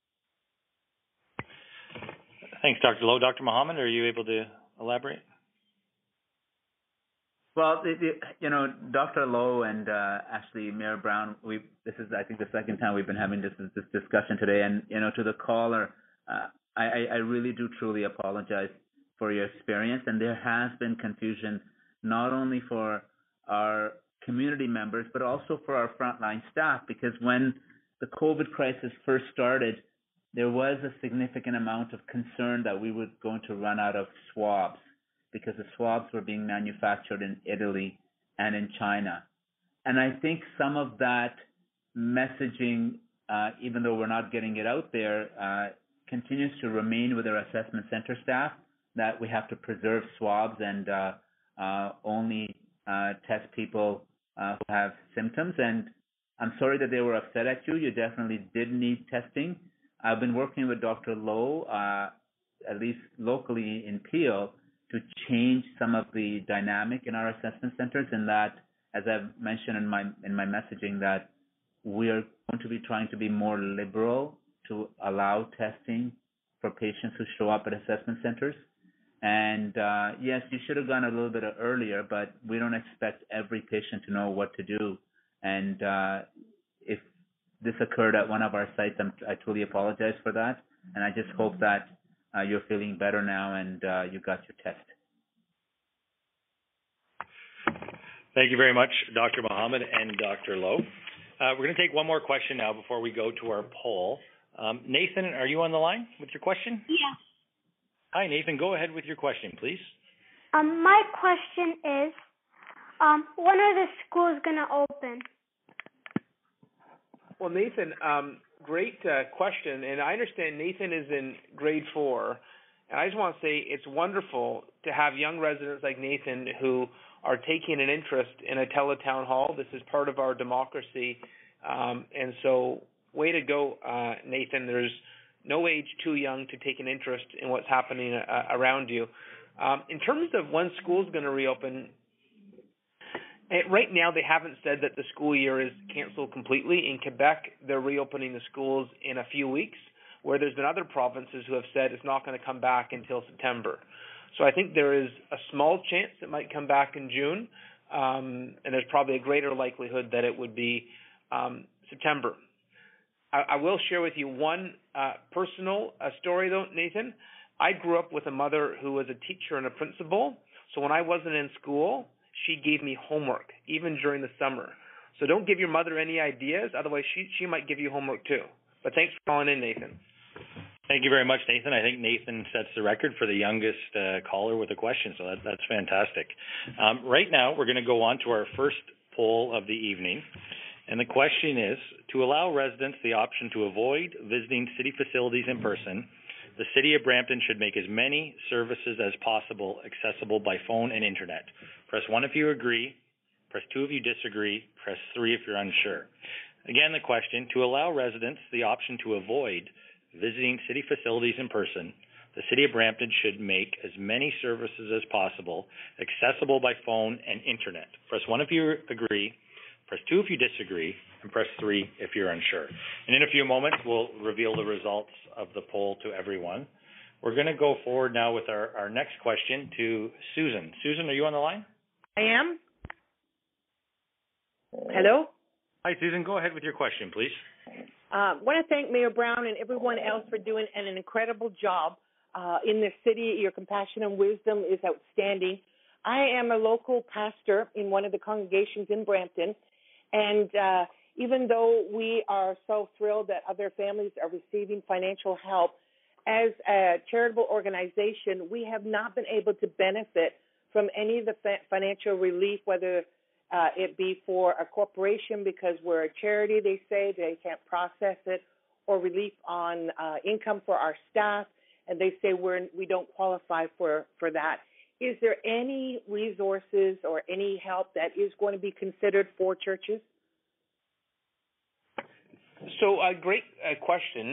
Thanks, Dr. Lowe. Dr. Mohammed, are you able to elaborate? Well, Dr. Lowe and actually Mayor Brown, this is, I think, the second time we've been having this discussion today. And, to the caller, I really do truly apologize for your experience. And there has been confusion not only for our community members, but also for our frontline staff, because when the COVID crisis first started, there was a significant amount of concern that we were going to run out of swabs because the swabs were being manufactured in Italy and in China. And I think some of that messaging, even though we're not getting it out there, continues to remain with our assessment center staff, that we have to preserve swabs and only test people who have symptoms. And I'm sorry that they were upset at you. You definitely did need testing. I've been working with Dr. Lowe, at least locally in Peel, to change some of the dynamic in our assessment centers, and that, as I've mentioned in my messaging, that we are going to be trying to be more liberal to allow testing for patients who show up at assessment centers. And yes, you should have gone a little bit earlier, but we don't expect every patient to know what to do. And if this occurred at one of our sites, I truly apologize for that. And I just hope that you're feeling better now and you got your test. Thank you very much, Dr. Mohammed and Dr. Lowe. We're going to take one more question now before we go to our poll. Nathan, are you on the line with your question? Yes. Hi, Nathan. Go ahead with your question, please. My question is, when are the schools going to open? Well, Nathan, great question. And I understand Nathan is in grade 4. And I just want to say it's wonderful to have young residents like Nathan who are taking an interest in a teletown hall. This is part of our democracy. And so way to go, Nathan. There's no age too young to take an interest in what's happening around you. In terms of when school's going to reopen, right now they haven't said that the school year is canceled completely. In Quebec, they're reopening the schools in a few weeks, where there's been other provinces who have said it's not going to come back until September. So I think there is a small chance it might come back in June, and there's probably a greater likelihood that it would be September. I will share with you one personal story, though, Nathan. I grew up with a mother who was a teacher and a principal, so when I wasn't in school, she gave me homework, even during the summer. So don't give your mother any ideas, otherwise she might give you homework too. But thanks for calling in, Nathan. Thank you very much, Nathan. I think Nathan sets the record for the youngest caller with a question, so that's fantastic. Right now, we're going to go on to our first poll of the evening. And the question is, to allow residents the option to avoid visiting city facilities in person, the City of Brampton should make as many services as possible accessible by phone and internet. Press 1 if you agree, press 2 if you disagree, press 3 if you're unsure. Again, the question, to allow residents the option to avoid visiting city facilities in person, the City of Brampton should make as many services as possible accessible by phone and internet. Press 1 if you agree, press 2 if you disagree, and press 3 if you're unsure. And in a few moments, we'll reveal the results of the poll to everyone. We're going to go forward now with our next question to Susan. Susan, are you on the line? I am. Hello? Hi, Susan. Go ahead with your question, please. Want to thank Mayor Brown and everyone else for doing an incredible job in the city. Your compassion and wisdom is outstanding. I am a local pastor in one of the congregations in Brampton, and even though we are so thrilled that other families are receiving financial help, as a charitable organization, we have not been able to benefit from any of the financial relief, whether it be for a corporation because we're a charity, they say they can't process it, or relief on income for our staff, and they say we don't qualify for that. Is there any resources or any help that is going to be considered for churches? So a great question.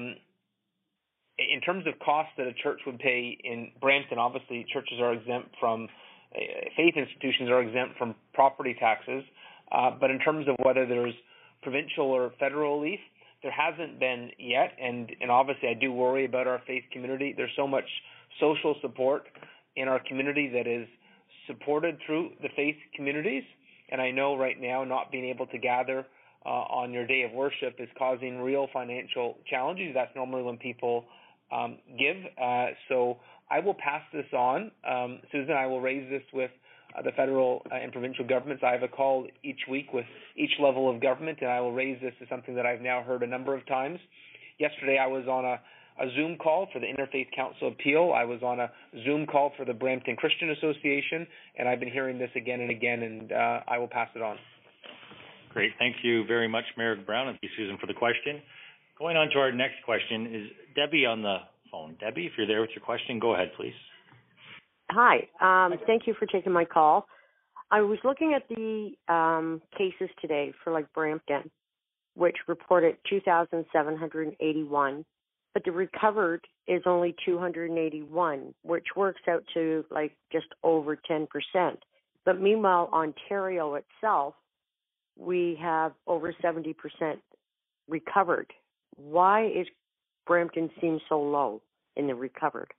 In terms of costs that a church would pay in Brampton, obviously churches are exempt from, faith institutions are exempt from property taxes. But in terms of whether there's provincial or federal relief, there hasn't been yet. And obviously I do worry about our faith community. There's so much social support in our community that is supported through the faith communities. And I know right now not being able to gather on your day of worship is causing real financial challenges. That's normally when people give. So I will pass this on. Susan, I will raise this with the federal and provincial governments. I have a call each week with each level of government, and I will raise this as something that I've now heard a number of times. Yesterday I was on a Zoom call for the Interfaith Council Appeal. I was on a Zoom call for the Brampton Christian Association, and I've been hearing this again and again, and I will pass it on. Great. Thank you very much, Mayor Brown, and thank you, Susan, for the question. Going on to our next question is Debbie on the phone. Debbie, if you're there with your question, go ahead, please. Hi. Thank you for taking my call. I was looking at the cases today for like Brampton, which reported 2,781, but the recovered is only 281, which works out to like just over 10%. But meanwhile, Ontario itself, we have over 70% recovered. Why is Brampton seem so low in the recovered?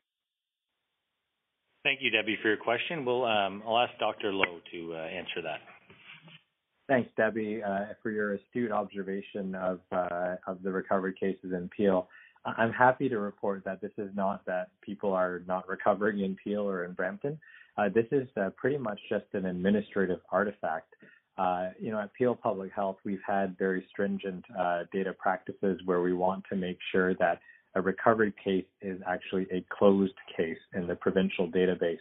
Thank you, Debbie, for your question. I'll ask Dr. Lowe to answer that. Thanks, Debbie, for your astute observation of the recovered cases in Peel. I'm happy to report that this is not that people are not recovering in Peel or in Brampton. This is pretty much just an administrative artifact. At Peel Public Health, we've had very stringent data practices where we want to make sure that a recovery case is actually a closed case in the provincial database.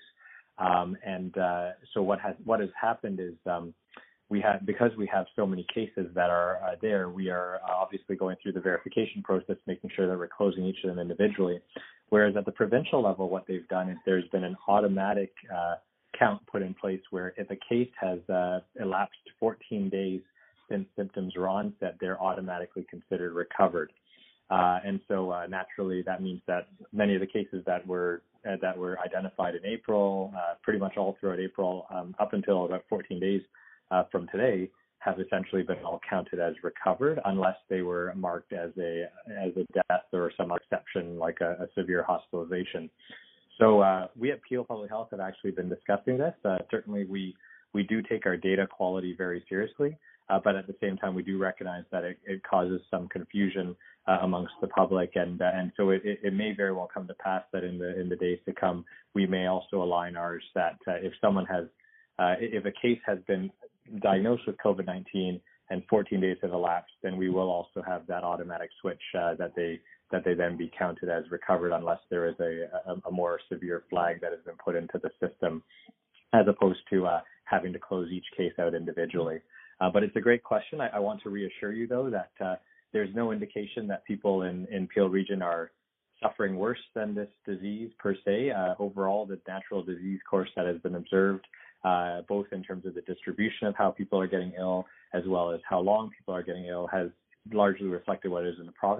So what has happened is because we have so many cases that are there, we are obviously going through the verification process, making sure that we're closing each of them individually. Whereas at the provincial level, what they've done is there's been an automatic count put in place where if a case has elapsed 14 days since symptoms were onset, they're automatically considered recovered. So naturally, that means that many of the cases that were identified in April, pretty much all throughout April, up until about 14 days from today, have essentially been all counted as recovered, unless they were marked as a death or some exception like a severe hospitalization. So we at Peel Public Health have actually been discussing this. Certainly, we do take our data quality very seriously, but at the same time, we do recognize that it causes some confusion amongst the public, and so it may very well come to pass that in the days to come, we may also align ours that if someone has, if a case has been diagnosed with COVID-19 and 14 days have elapsed, then we will also have that automatic switch that they then be counted as recovered unless there is a more severe flag that has been put into the system, as opposed to having to close each case out individually. But it's a great question. I want to reassure you, though, that there's no indication that people in Peel Region are suffering worse than this disease per se. Overall, the natural disease course that has been observed, both in terms of the distribution of how people are getting ill, as well as how long people are getting ill, has largely reflected what is in the province.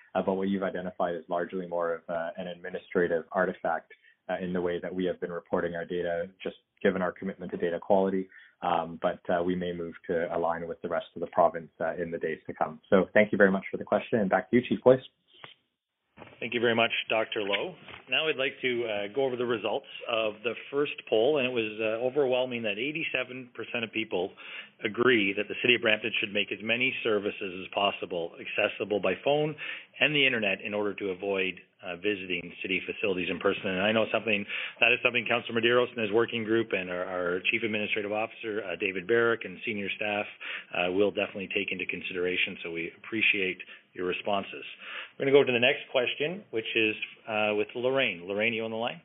but what you've identified is largely more of an administrative artifact in the way that we have been reporting our data, just given our commitment to data quality. But we may move to align with the rest of the province in the days to come. So thank you very much for the question, and back to you, Chief Boyce. Thank you very much, Dr. Lowe. Now I'd like to go over the results of the first poll, and it was overwhelming that 87% of people agree that the City of Brampton should make as many services as possible accessible by phone and the internet in order to avoid visiting city facilities in person. And I know that is something Councillor Medeiros and his working group and our Chief Administrative Officer, David Barrick, and senior staff will definitely take into consideration, so we appreciate your responses. We're going to go to the next question, which is with Lorraine. Lorraine, you on the line?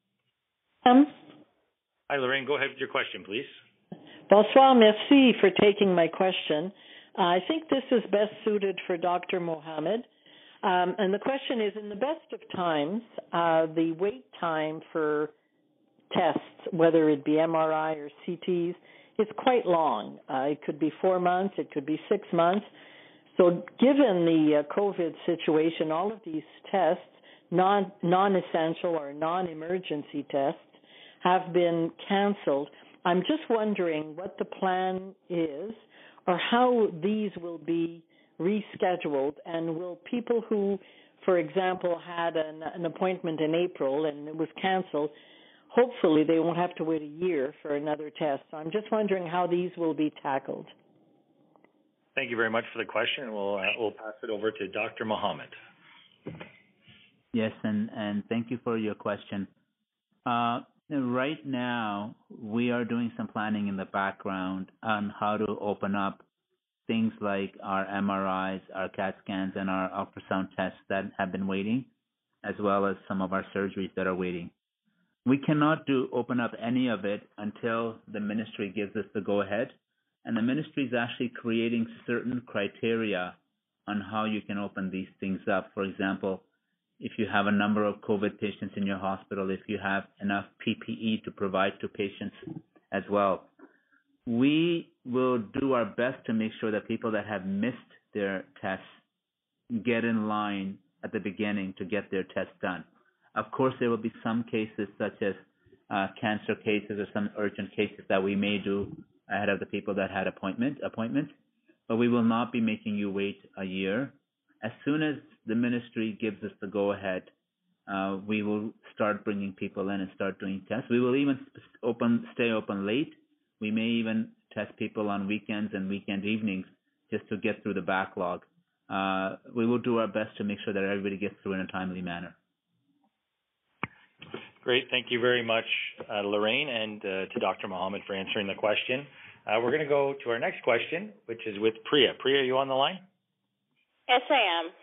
Hi, Lorraine. Go ahead with your question, please. Bonsoir, merci for taking my question. I think this is best suited for Dr. Mohammed. And the question is, in the best of times, the wait time for tests, whether it be MRI or CTs, is quite long. It could be 4 months, it could be 6 months. So given the COVID situation, all of these tests, non-essential or non-emergency tests, have been canceled. I'm just wondering what the plan is or how these will be rescheduled, and will people who, for example, had an appointment in April and it was canceled, hopefully they won't have to wait a year for another test. So I'm just wondering how these will be tackled. Thank you very much for the question. We'll pass it over to Dr. Mohammed. Yes, and thank you for your question. Right now, we are doing some planning in the background on how to open up things like our MRIs, our CAT scans, and our ultrasound tests that have been waiting, as well as some of our surgeries that are waiting. We cannot open up any of it until the ministry gives us the go-ahead, and the ministry is actually creating certain criteria on how you can open these things up. For example, if you have a number of COVID patients in your hospital, if you have enough PPE to provide to patients as well. We will do our best to make sure that people that have missed their tests get in line at the beginning to get their tests done. Of course, there will be some cases such as cancer cases or some urgent cases that we may do ahead of the people that had appointments, but we will not be making you wait a year. As soon as the ministry gives us the go-ahead, we will start bringing people in and start doing tests. We will even stay open late. We may even test people on weekends and weekend evenings just to get through the backlog. We will do our best to make sure that everybody gets through in a timely manner. Great. Thank you very much, Lorraine, and to Dr. Mohammed for answering the question. We're going to go to our next question, which is with Priya. Priya, are you on the line? Yes, I am.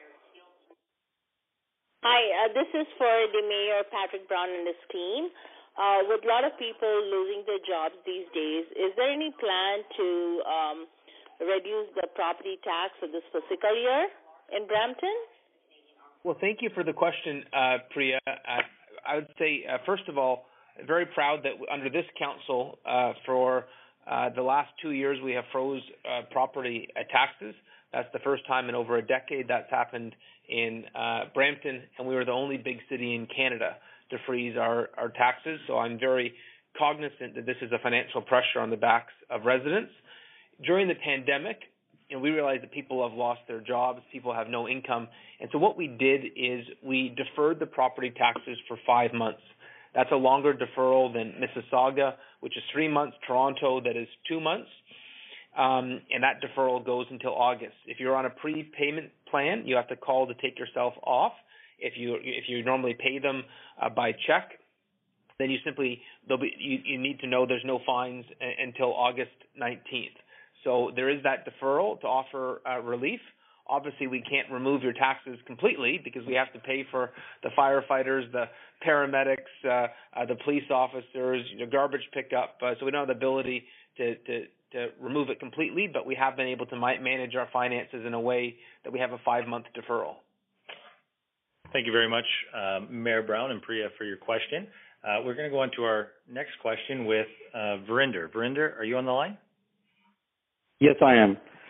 Hi, this is for the Mayor, Patrick Brown, and his team. With a lot of people losing their jobs these days, is there any plan to reduce the property tax for this fiscal year in Brampton? Well, thank you for the question, Priya. I would say, first of all, very proud that under this council, for the last 2 years, we have froze property taxes. That's the first time in over a decade that's happened in Brampton, and we were the only big city in Canada to freeze our taxes. So I'm very cognizant that this is a financial pressure on the backs of residents. During the pandemic, we realized that people have lost their jobs, people have no income. And so what we did is we deferred the property taxes for 5 months. That's a longer deferral than Mississauga, which is 3 months, Toronto, that is 2 months. And that deferral goes until August. If you're on a prepayment plan, you have to call to take yourself off. If you normally pay them by check, then you need to know there's no fines until August 19th. So there is that deferral to offer relief. Obviously, we can't remove your taxes completely because we have to pay for the firefighters, the paramedics, the police officers, garbage pickup. So we don't have the ability to remove it completely, but we have been able to manage our finances in a way that we have a 5-month deferral. Thank you very much, Mayor Brown and Priya, for your question. We're going to go on to our next question with Verinder. Verinder, are you on the line? Yes, I am.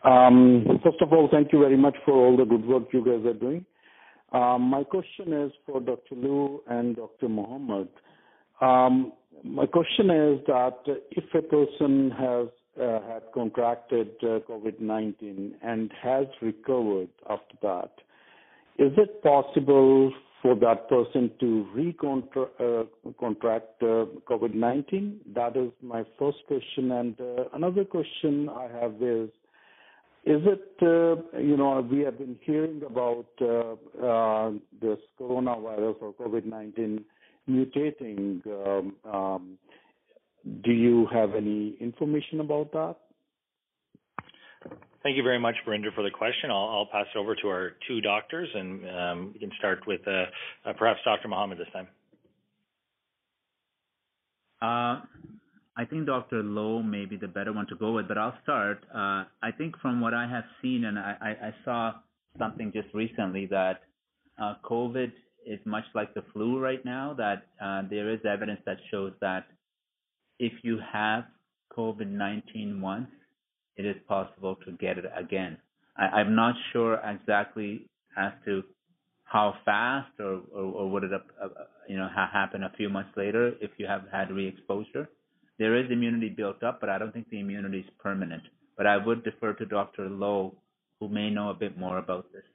First of all, thank you very much for all the good work you guys are doing. My question is for Dr. Liu and Dr. Mohammed. My question is that if a person has had contracted COVID-19 and has recovered after that, is it possible for that person to contract COVID-19? That is my first question. And another question I have is it, we have been hearing about this coronavirus or COVID-19 mutating. Do you have any information about that? Thank you very much, Brinder, for the question. I'll pass it over to our two doctors, and we can start with perhaps Dr. Mohammed this time. I think Dr. Lowe may be the better one to go with, but I'll start. I think from what I have seen, and I saw something just recently that COVID is much like the flu right now, that there is evidence that shows that if you have COVID-19 once, it is possible to get it again. I'm not sure exactly as to how fast or would it happen a few months later if you have had re-exposure. There is immunity built up, but I don't think the immunity is permanent. But I would defer to Dr. Lowe, who may know a bit more about this.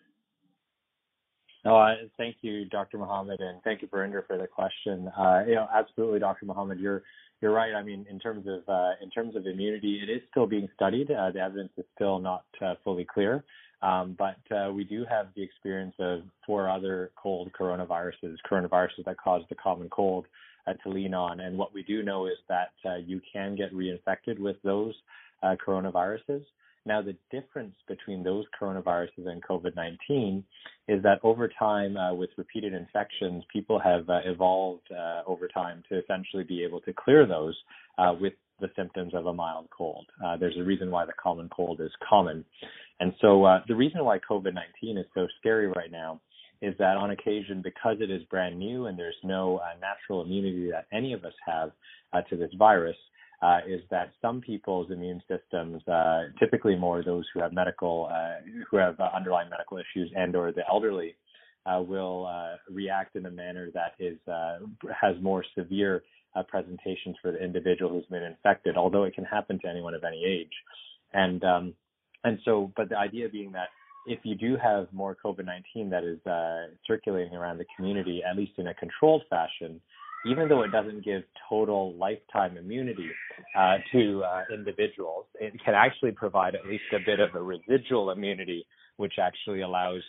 No, thank you, Dr. Mohammed, and thank you, Brinder, for the question. Absolutely, Dr. Mohammed, you're right. I mean, in terms of immunity, it is still being studied. The evidence is still not fully clear, but we do have the experience of 4 other coronaviruses that cause the common cold to lean on. And what we do know is that you can get reinfected with those coronaviruses. Now, the difference between those coronaviruses and COVID-19 is that over time, with repeated infections, people have evolved over time to essentially be able to clear those with the symptoms of a mild cold. There's a reason why the common cold is common. And so the reason why COVID-19 is so scary right now is that on occasion, because it is brand new and there's no natural immunity that any of us have to this virus, is that some people's immune systems, typically more those who have underlying medical issues and/or the elderly, will react in a manner that has more severe presentations for the individual who's been infected, although it can happen to anyone of any age. And so, but the idea being that if you do have more COVID-19 that is circulating around the community, at least in a controlled fashion, even though it doesn't give total lifetime immunity to individuals, it can actually provide at least a bit of a residual immunity, which actually allows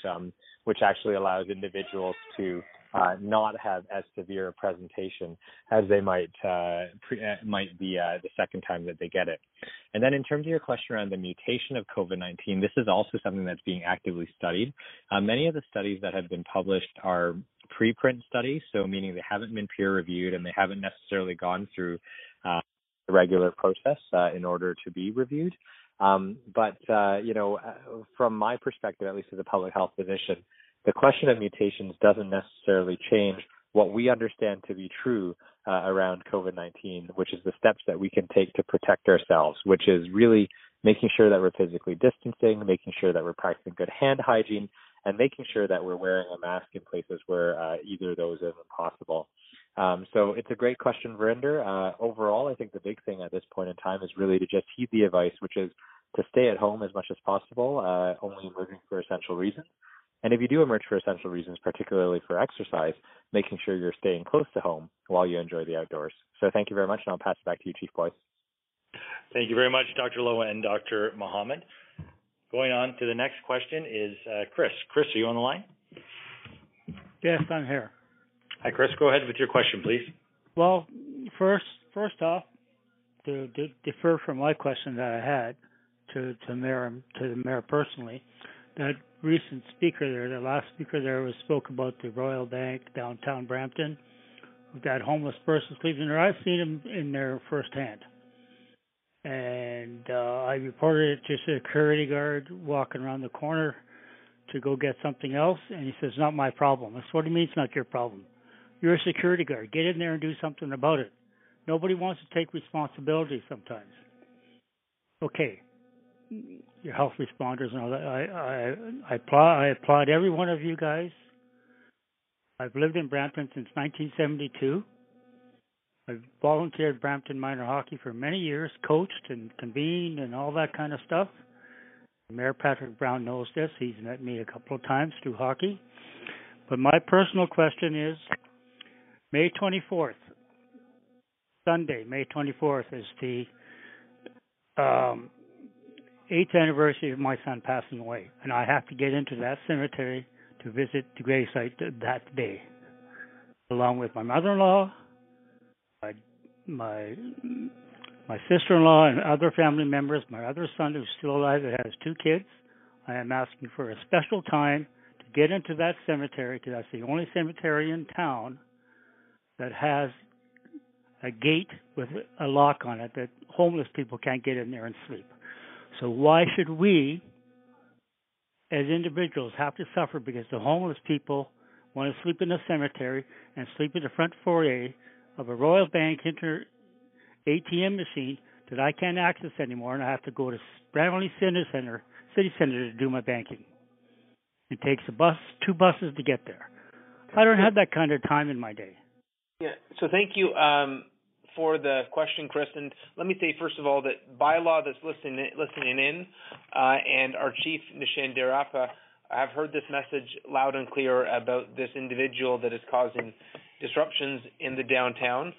individuals to not have as severe a presentation as they might be the second time that they get it. And then in terms of your question around the mutation of COVID-19, this is also something that's being actively studied. Many of the studies that have been published are preprint studies, so meaning they haven't been peer reviewed and they haven't necessarily gone through the regular process in order to be reviewed. But from my perspective, at least as a public health physician, the question of mutations doesn't necessarily change what we understand to be true around COVID-19, which is the steps that we can take to protect ourselves, which is really making sure that we're physically distancing, making sure that we're practicing good hand hygiene, and making sure that we're wearing a mask in places where either of those isn't possible. So it's a great question, Verinder. Overall, I think the big thing at this point in time is really to just heed the advice, which is to stay at home as much as possible, only emerging for essential reasons. And if you do emerge for essential reasons, particularly for exercise, making sure you're staying close to home while you enjoy the outdoors. So thank you very much, and I'll pass it back to you, Chief Boyce. Thank you very much, Dr. Lowe and Dr. Mohammed. Going on to the next question is Chris. Chris, are you on the line? Yes, I'm here. Hi, Chris. Go ahead with your question, please. Well, first off, to defer from my question that I had to the mayor personally, that recent speaker there, the last speaker there, spoke about the Royal Bank downtown Brampton. We've got homeless persons sleeping there. I've seen them in there firsthand. And I reported it to a security guard walking around the corner to go get something else, and he says, "Not my problem." That's what he means, not your problem. You're a security guard. Get in there and do something about it. Nobody wants to take responsibility sometimes. Okay. your health responders and all that. I applaud every one of you guys. I've lived in Brampton since 1972. I've volunteered Brampton minor hockey for many years, coached and convened and all that kind of stuff. Mayor Patrick Brown knows this. He's met me a couple of times through hockey. But my personal question is, May 24th, Sunday, May 24th, is the 8th anniversary of my son passing away. And I have to get into that cemetery to visit the gravesite that day, along with my mother-in-law, my sister-in-law and other family members, my other son who's still alive that has 2 kids. I am asking for a special time to get into that cemetery because that's the only cemetery in town that has a gate with a lock on it that homeless people can't get in there and sleep. So why should we, as individuals, have to suffer because the homeless people want to sleep in the cemetery and sleep in the front foyer of a Royal Bank ATM machine that I can't access anymore, and I have to go to Bramalea City Center to do my banking. It takes 2 buses to get there. I don't have that kind of time in my day. Yeah. So thank you for the question, Chris. And let me say, first of all, that bylaw that's listening in and our chief, Nishan Derapa, have heard this message loud and clear about this individual that is causing disruptions in the downtown.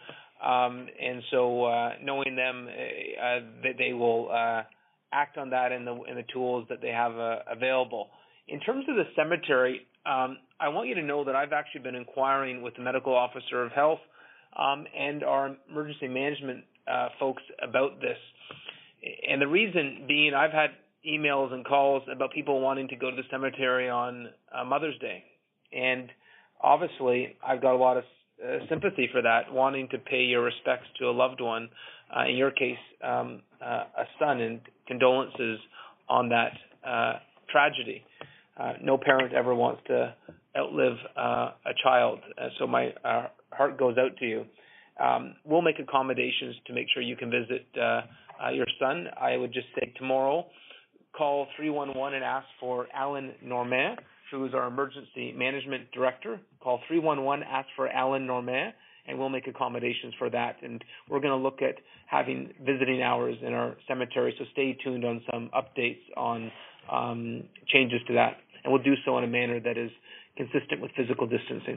And so knowing them, that they will act on that and the tools that they have available. In terms of the cemetery, I want you to know that I've actually been inquiring with the medical officer of health and our emergency management folks about this. And the reason being, I've had emails and calls about people wanting to go to the cemetery on Mother's Day. And obviously, I've got a lot of sympathy for that, wanting to pay your respects to a loved one, in your case, a son, and condolences on that tragedy. No parent ever wants to outlive a child, so my heart goes out to you. We'll make accommodations to make sure you can visit your son. I would just say tomorrow, call 311 and ask for Alan Normand, who is our emergency management director. Call 311, ask for Alan Normand, and we'll make accommodations for that. And we're going to look at having visiting hours in our cemetery, so stay tuned on some updates on changes to that. And we'll do so in a manner that is consistent with physical distancing.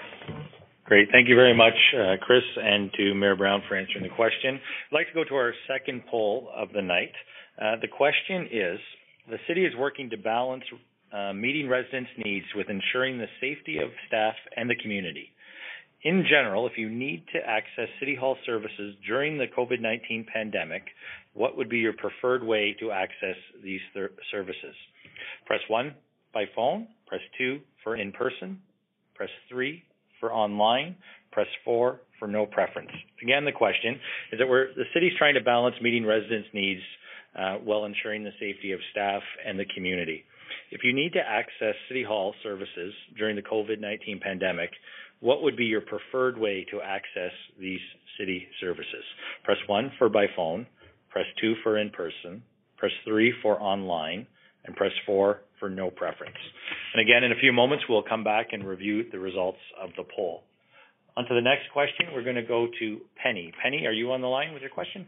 Great. Thank you very much, Chris, and to Mayor Brown for answering the question. I'd like to go to our second poll of the night. The question is, the city is working to balance meeting residents' needs with ensuring the safety of staff and the community. In general, if you need to access City Hall services during the COVID-19 pandemic, what would be your preferred way to access these services? Press 1 by phone, press 2 for in-person, press 3 for online, press 4 for no preference. Again, the question is that the city's trying to balance meeting residents' needs while ensuring the safety of staff and the community. If you need to access City Hall services during the COVID-19 pandemic, what would be your preferred way to access these city services? Press 1 for by phone, press 2 for in-person, press 3 for online, and press 4 for no preference. And again, in a few moments, we'll come back and review the results of the poll. On to the next question, we're going to go to Penny. Penny, are you on the line with your question?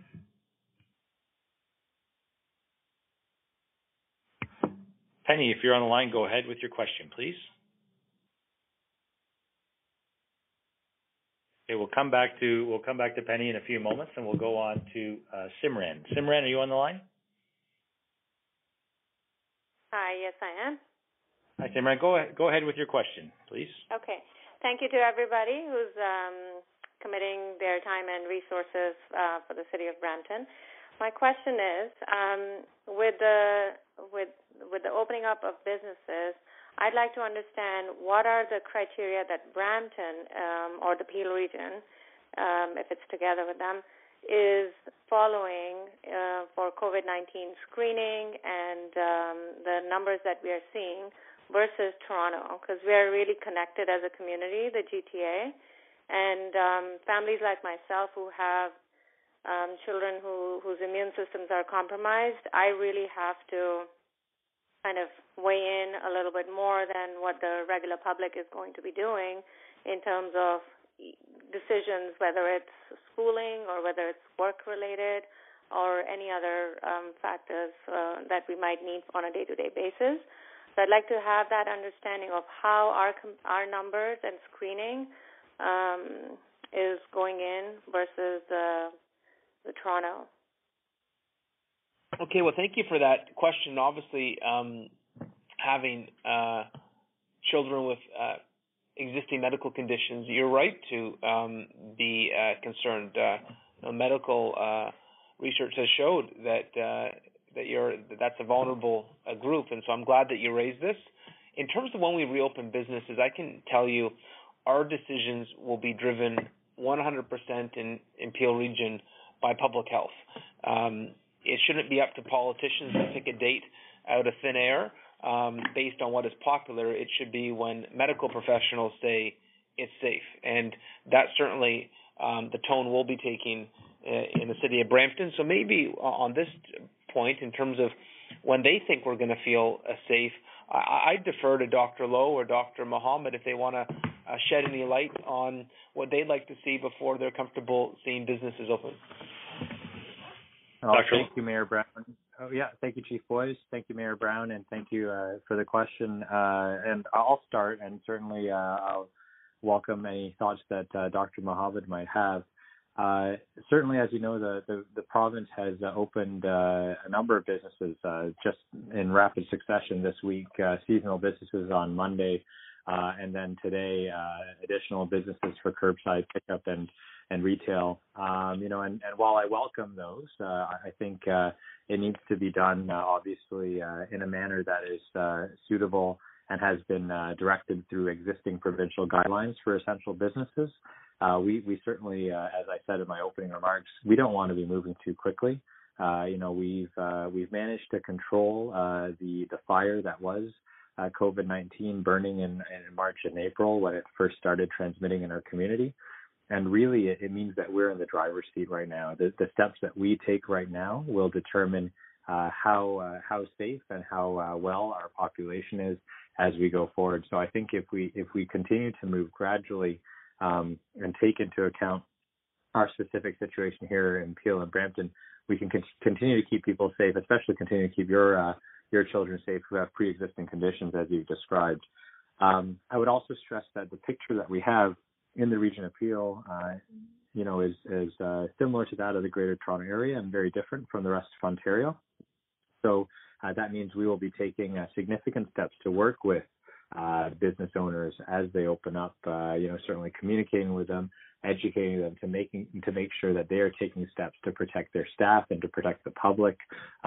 Penny, if you're on the line, go ahead with your question, please. Okay, we'll come back to Penny in a few moments, and we'll go on to Simran. Simran, are you on the line? Hi, yes, I am. Hi, Simran. Go ahead with your question, please. Okay. Thank you to everybody who's committing their time and resources for the city of Brampton. My question is, with the opening up of businesses, I'd like to understand what are the criteria that Brampton or the Peel region, if it's together with them, is following for COVID-19 screening and the numbers that we are seeing versus Toronto, because we are really connected as a community, the GTA, and families like myself who have children whose immune systems are compromised, I really have to kind of weigh in a little bit more than what the regular public is going to be doing in terms of decisions, whether it's schooling or whether it's work-related or any other factors that we might need on a day-to-day basis. So I'd like to have that understanding of how our numbers and screening is going in versus the Toronto. Okay, well, thank you for that question. Obviously, having children with existing medical conditions, you're right to be concerned. Medical research has showed that's a vulnerable group, and so I'm glad that you raised this. In terms of when we reopen businesses, I can tell you our decisions will be driven 100% in Peel Region by public health. It shouldn't be up to politicians to pick a date out of thin air based on what is popular. It should be when medical professionals say it's safe. And that's certainly the tone we'll be taking in the city of Brampton. So maybe on this point, in terms of when they think we're going to feel safe, I defer to Dr. Lowe or Dr. Mohammed if they want to shed any light on what they'd like to see before they're comfortable seeing businesses open. Thank you, Mayor Brown. Thank you, Chief Boyce. Thank you, Mayor Brown, and thank you for the question. And I'll start, and certainly I'll welcome any thoughts that Dr. Mohammed might have. Certainly, as you know, the province has opened a number of businesses just in rapid succession this week. Seasonal businesses on Monday, and then today, additional businesses for curbside pickup and retail. And while I welcome those, I think it needs to be done, obviously, in a manner that is suitable and has been directed through existing provincial guidelines for essential businesses. We certainly, as I said in my opening remarks, we don't want to be moving too quickly. We've managed to control the fire that was COVID-19 burning in March and April when it first started transmitting in our community. And really, it means that we're in the driver's seat right now. The steps that we take right now will determine how safe and how well our population is as we go forward. So I think if we continue to move gradually and take into account our specific situation here in Peel and Brampton, we can continue to keep people safe, especially continue to keep your children safe who have pre-existing conditions as you've described. I would also stress that the picture that we have in the region of Peel, is similar to that of the Greater Toronto Area and very different from the rest of Ontario. So that means we will be taking significant steps to work with business owners as they open up. Certainly communicating with them, educating them to make sure that they are taking steps to protect their staff and to protect the public.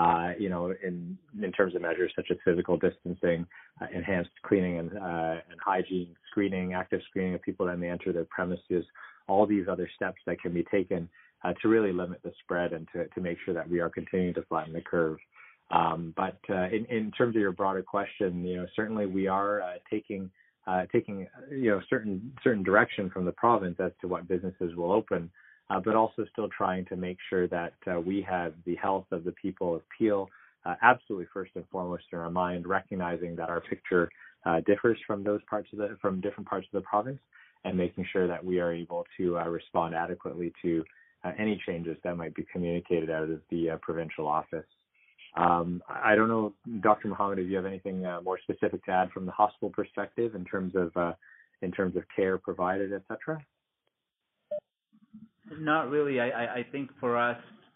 In terms of measures such as physical distancing, enhanced cleaning and hygiene screening, active screening of people that may enter their premises, all these other steps that can be taken to really limit the spread and to make sure that we are continuing to flatten the curve. But in terms of your broader question, certainly we are taking certain direction from the province as to what businesses will open, but also still trying to make sure that we have the health of the people of Peel absolutely first and foremost in our mind, recognizing that our picture differs from different parts of the province, and making sure that we are able to respond adequately to any changes that might be communicated out of the provincial office. I don't know, Dr. Mohammed, if you have anything more specific to add from the hospital perspective in terms of care provided, etc. Not really. I think for us,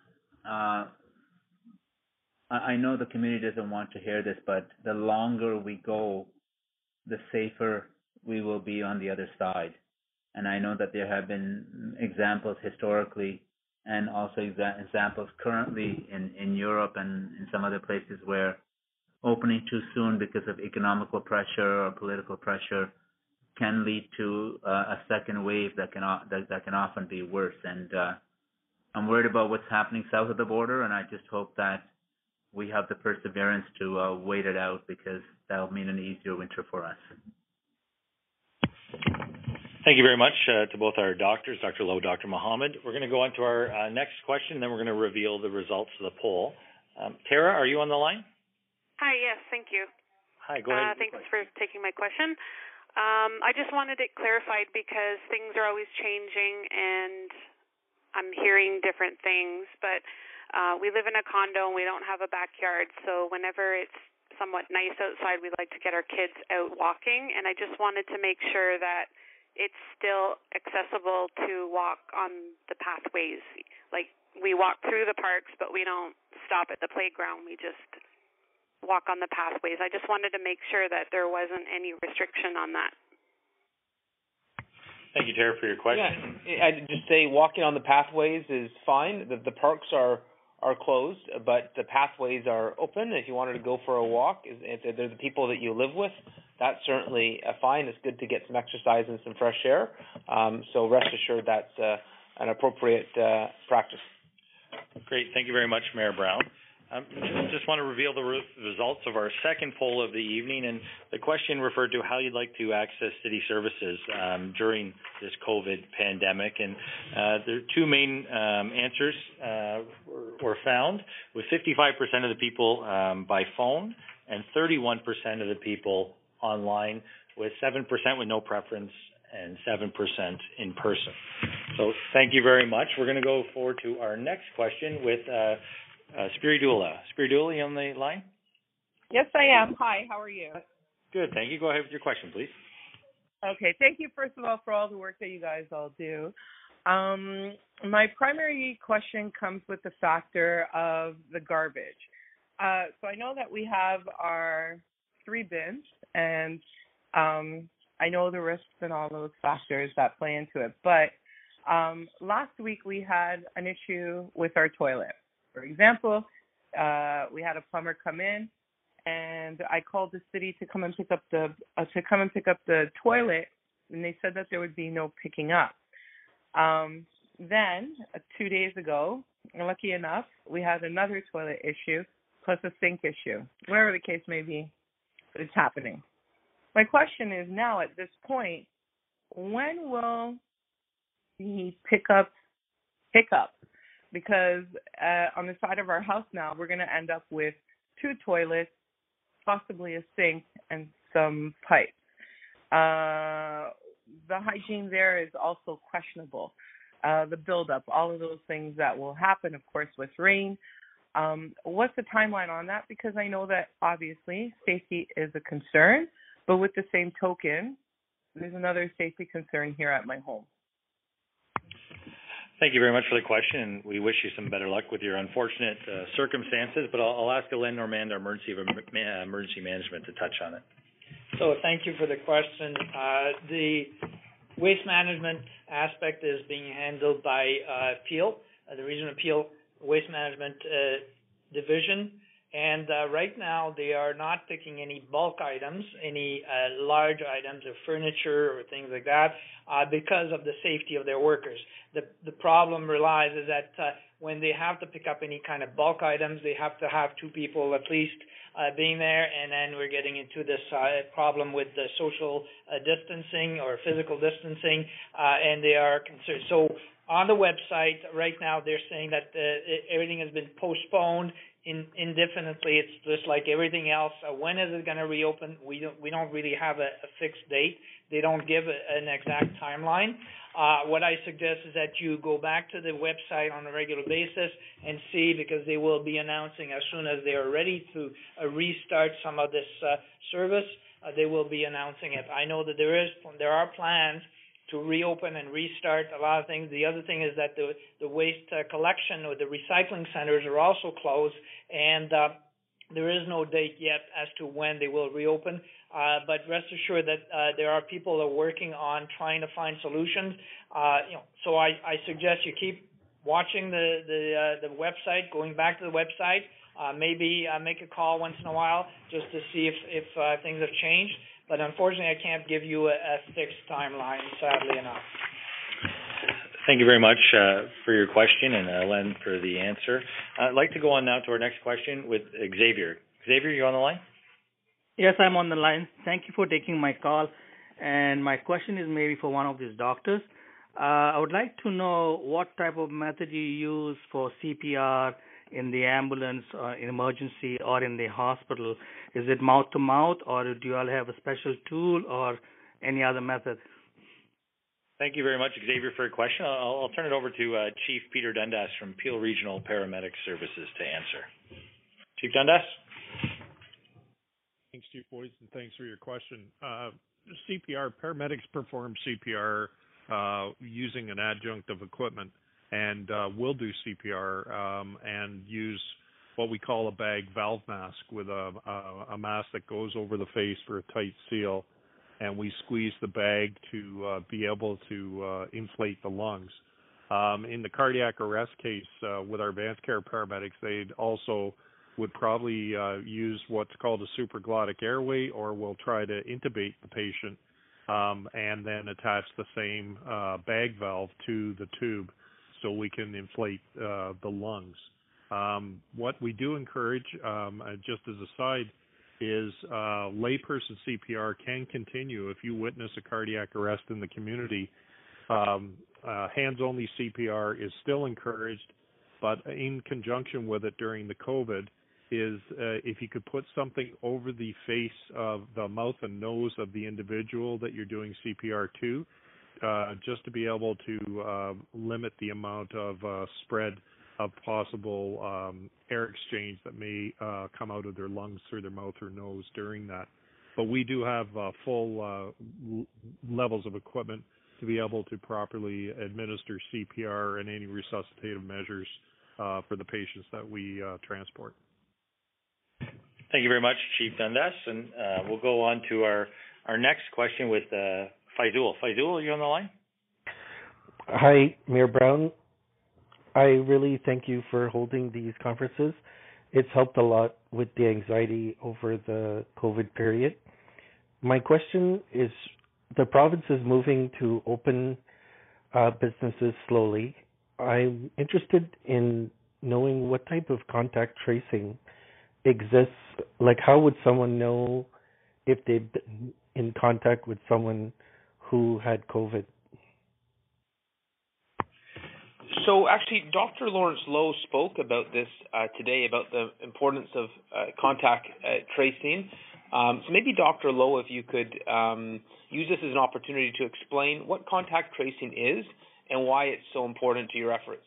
I know the community doesn't want to hear this, but the longer we go, the safer we will be on the other side. And I know that there have been examples historically and also examples currently in Europe and in some other places where opening too soon because of economical pressure or political pressure can lead to a second wave that can often be worse. And I'm worried about what's happening south of the border, and I just hope that we have the perseverance to wait it out, because that'll mean an easier winter for us. Thank you very much to both our doctors, Dr. Lowe, Dr. Mohammed. We're going to go on to our next question, then we're going to reveal the results of the poll. Tara, are you on the line? Hi, yes, thank you. Hi, go ahead. Thanks for taking my question. I just wanted it clarified because things are always changing and I'm hearing different things, but we live in a condo and we don't have a backyard, so whenever it's somewhat nice outside, we like to get our kids out walking, and I just wanted to make sure that it's still accessible to walk on the pathways. Like, we walk through the parks, but we don't stop at the playground. We just walk on the pathways. I just wanted to make sure that there wasn't any restriction on that. Thank you, Tara, for your question. Yeah, I'd just say walking on the pathways is fine. The parks are closed, but the pathways are open. If you wanted to go for a walk, if they're the people that you live with, that's certainly fine. It's good to get some exercise and some fresh air. So rest assured that's an appropriate practice. Great. Thank you very much, Mayor Brown. Just want to reveal the results of our second poll of the evening, and the question referred to how you'd like to access city services during this COVID pandemic. And there are two main answers were found, with 55% of the people by phone and 31% of the people online, with 7% with no preference and 7% in person. So thank you very much. We're going to go forward to our next question with Spiridula. Spiridula, you on the line? Yes, I am. Hi, how are you? Good, thank you. Go ahead with your question, please. Okay, thank you, first of all, for all the work that you guys all do. My primary question comes with the factor of the garbage. So I know that we have our 3 bins, and I know the risks and all those factors that play into it. But last week we had an issue with our toilet. For example, we had a plumber come in, and I called the city to come and pick up the toilet, and they said that there would be no picking up. Then 2 days ago, lucky enough, we had another toilet issue plus a sink issue. Wherever the case may be, it's happening. My question is now at this point, when will the pickup? Because on the side of our house now, we're going to end up with 2 toilets, possibly a sink, and some pipes. The hygiene there is also questionable. The buildup, all of those things that will happen, of course, with rain. What's the timeline on that? Because I know that, obviously, safety is a concern, but with the same token, there's another safety concern here at my home. Thank you very much for the question, and we wish you some better luck with your unfortunate circumstances, but I'll ask Alain Normand, our emergency management, to touch on it. So thank you for the question. The waste management aspect is being handled by Peel, the Regional Peel Waste Management Division, and right now they are not picking any bulk items, any large items of furniture or things like that, because of the safety of their workers. The problem relies is that when they have to pick up any kind of bulk items, they have to have 2 people at least being there, and then we're getting into this problem with the social distancing or physical distancing, and they are concerned. So on the website right now, they're saying that everything has been postponed indefinitely. It's just like everything else. When is it going to reopen? We don't really have a fixed date. They don't give an exact timeline. What I suggest is that you go back to the website on a regular basis and see, because they will be announcing as soon as they are ready to restart some of this service. They will be announcing it. I know that there are plans to reopen and restart a lot of things. The other thing is that the waste collection or the recycling centers are also closed, and there is no date yet as to when they will reopen. But rest assured that there are people that are working on trying to find solutions. So I suggest you keep watching the website, going back to the website. Maybe make a call once in a while just to see if things have changed. But unfortunately, I can't give you a fixed timeline, sadly enough. Thank you very much for your question, and Len for the answer. I'd like to go on now to our next question with Xavier. Xavier, you on the line? Yes, I'm on the line. Thank you for taking my call. and my question is maybe for one of these doctors. I would like to know what type of method you use for CPR in the ambulance, in emergency, or in the hospital. Is it mouth to mouth, or do you all have a special tool or any other method? Thank you very much, Xavier, for your question. I'll turn it over to Chief Peter Dundas from Peel Regional Paramedic Services to answer. Chief Dundas? Thanks, Chief Boyce, and thanks for your question. CPR, paramedics perform CPR using an adjunct of equipment, and will do CPR and use what we call a bag valve mask with a mask that goes over the face for a tight seal, and we squeeze the bag to be able to inflate the lungs. In the cardiac arrest case, with our advanced care paramedics, they'd also would probably use what's called a supraglottic airway, or will try to intubate the patient and then attach the same bag valve to the tube so we can inflate the lungs. What we do encourage, just as a side, is layperson CPR can continue if you witness a cardiac arrest in the community. Hands-only CPR is still encouraged, but in conjunction with it during the COVID is if you could put something over the face of the mouth and nose of the individual that you're doing CPR to, just to be able to limit the amount of spread of possible air exchange that may come out of their lungs through their mouth or nose during that. But we do have full levels of equipment to be able to properly administer CPR and any resuscitative measures for the patients that we transport. Thank you very much, Chief Dundas. And we'll go on to our next question with Faizul. Faizul, are you on the line? Hi, Mayor Brown. I really thank you for holding these conferences. It's helped a lot with the anxiety over the COVID period. My question is, the province is moving to open businesses slowly. I'm interested in knowing what type of contact tracing exists. Like, how would someone know if they've been in contact with someone who had COVID? So actually, Dr. Lawrence Loh spoke about this today, about the importance of contact tracing. So maybe Dr. Loh, if you could use this as an opportunity to explain what contact tracing is and why it's so important to your efforts.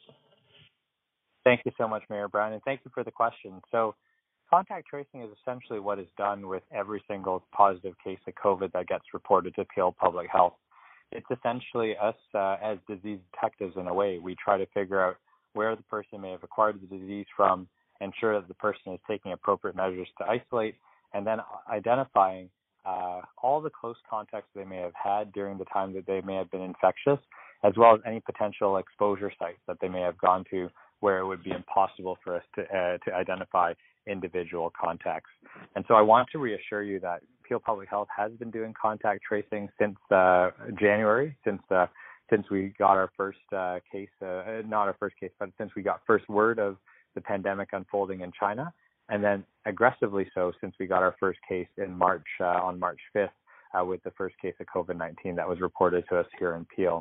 Thank you so much, Mayor Brown, and thank you for the question. So contact tracing is essentially what is done with every single positive case of COVID that gets reported to Peel Public Health. It's essentially us as disease detectives in a way. We try to figure out where the person may have acquired the disease from, ensure that the person is taking appropriate measures to isolate, and then identifying all the close contacts they may have had during the time that they may have been infectious, as well as any potential exposure sites that they may have gone to where it would be impossible for us to identify individual contacts. And so I want to reassure you that Peel Public Health has been doing contact tracing since January, since we got our first case, not our first case, but since we got first word of the pandemic unfolding in China, and then aggressively so since we got our first case in March, on March 5th, with the first case of COVID-19 that was reported to us here in Peel.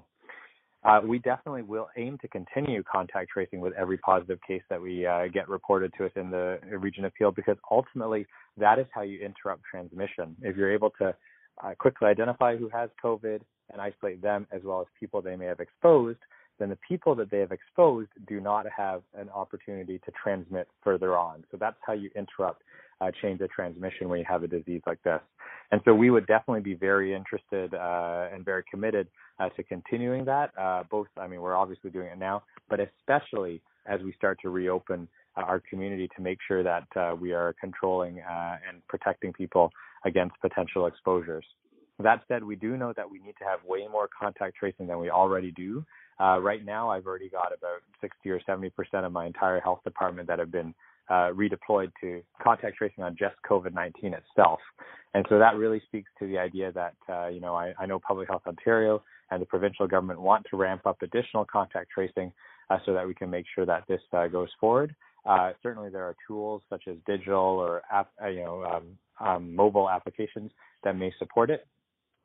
We definitely will aim to continue contact tracing with every positive case that we get reported to us in the region of Peel, because ultimately that is how you interrupt transmission. If you're able to quickly identify who has COVID and isolate them as well as people they may have exposed, then the people that they have exposed do not have an opportunity to transmit further on. So that's how you interrupt chains of transmission when you have a disease like this. And so we would definitely be very interested and very committed to continuing that. We're obviously doing it now, but especially as we start to reopen our community to make sure that we are controlling and protecting people against potential exposures. That said, we do know that we need to have way more contact tracing than we already do. Right now, I've already got about 60 or 70% of my entire health department that have been redeployed to contact tracing on just COVID-19 itself. And so that really speaks to the idea that, I know Public Health Ontario and the provincial government want to ramp up additional contact tracing so that we can make sure that this goes forward. Certainly there are tools such as digital or mobile applications that may support it.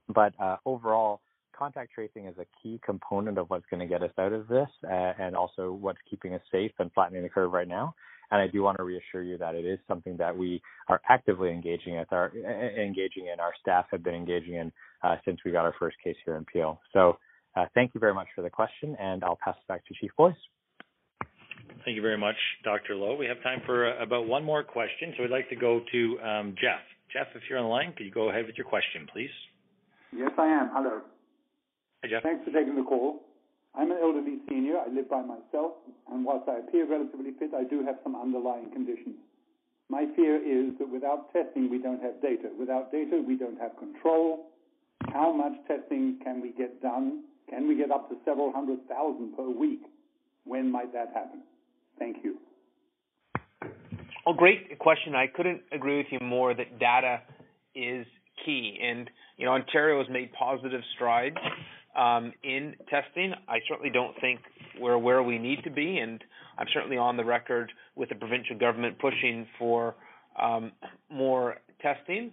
But overall, contact tracing is a key component of what's going to get us out of this, and also what's keeping us safe and flattening the curve right now. And I do want to reassure you that it is something that we are actively engaging in. Our staff have been engaging in since we got our first case here in Peel. So thank you very much for the question, and I'll pass it back to Chief Boyce. Thank you very much, Dr. Lowe. We have time for about one more question, so we'd like to go to Jeff. Jeff, if you're on the line, could you go ahead with your question, please? Yes, I am. Hello. Hi, Jeff. Thanks for taking the call. I'm an elderly senior. I live by myself, and whilst I appear relatively fit, I do have some underlying conditions. My fear is that without testing, we don't have data. Without data, we don't have control. How much testing can we get done? Can we get up to several 100,000 per week? When might that happen? Thank you. Oh, great question. I couldn't agree with you more that data is key. And, Ontario has made positive strides in testing. I certainly don't think we're where we need to be, and I'm certainly on the record with the provincial government pushing for more testing.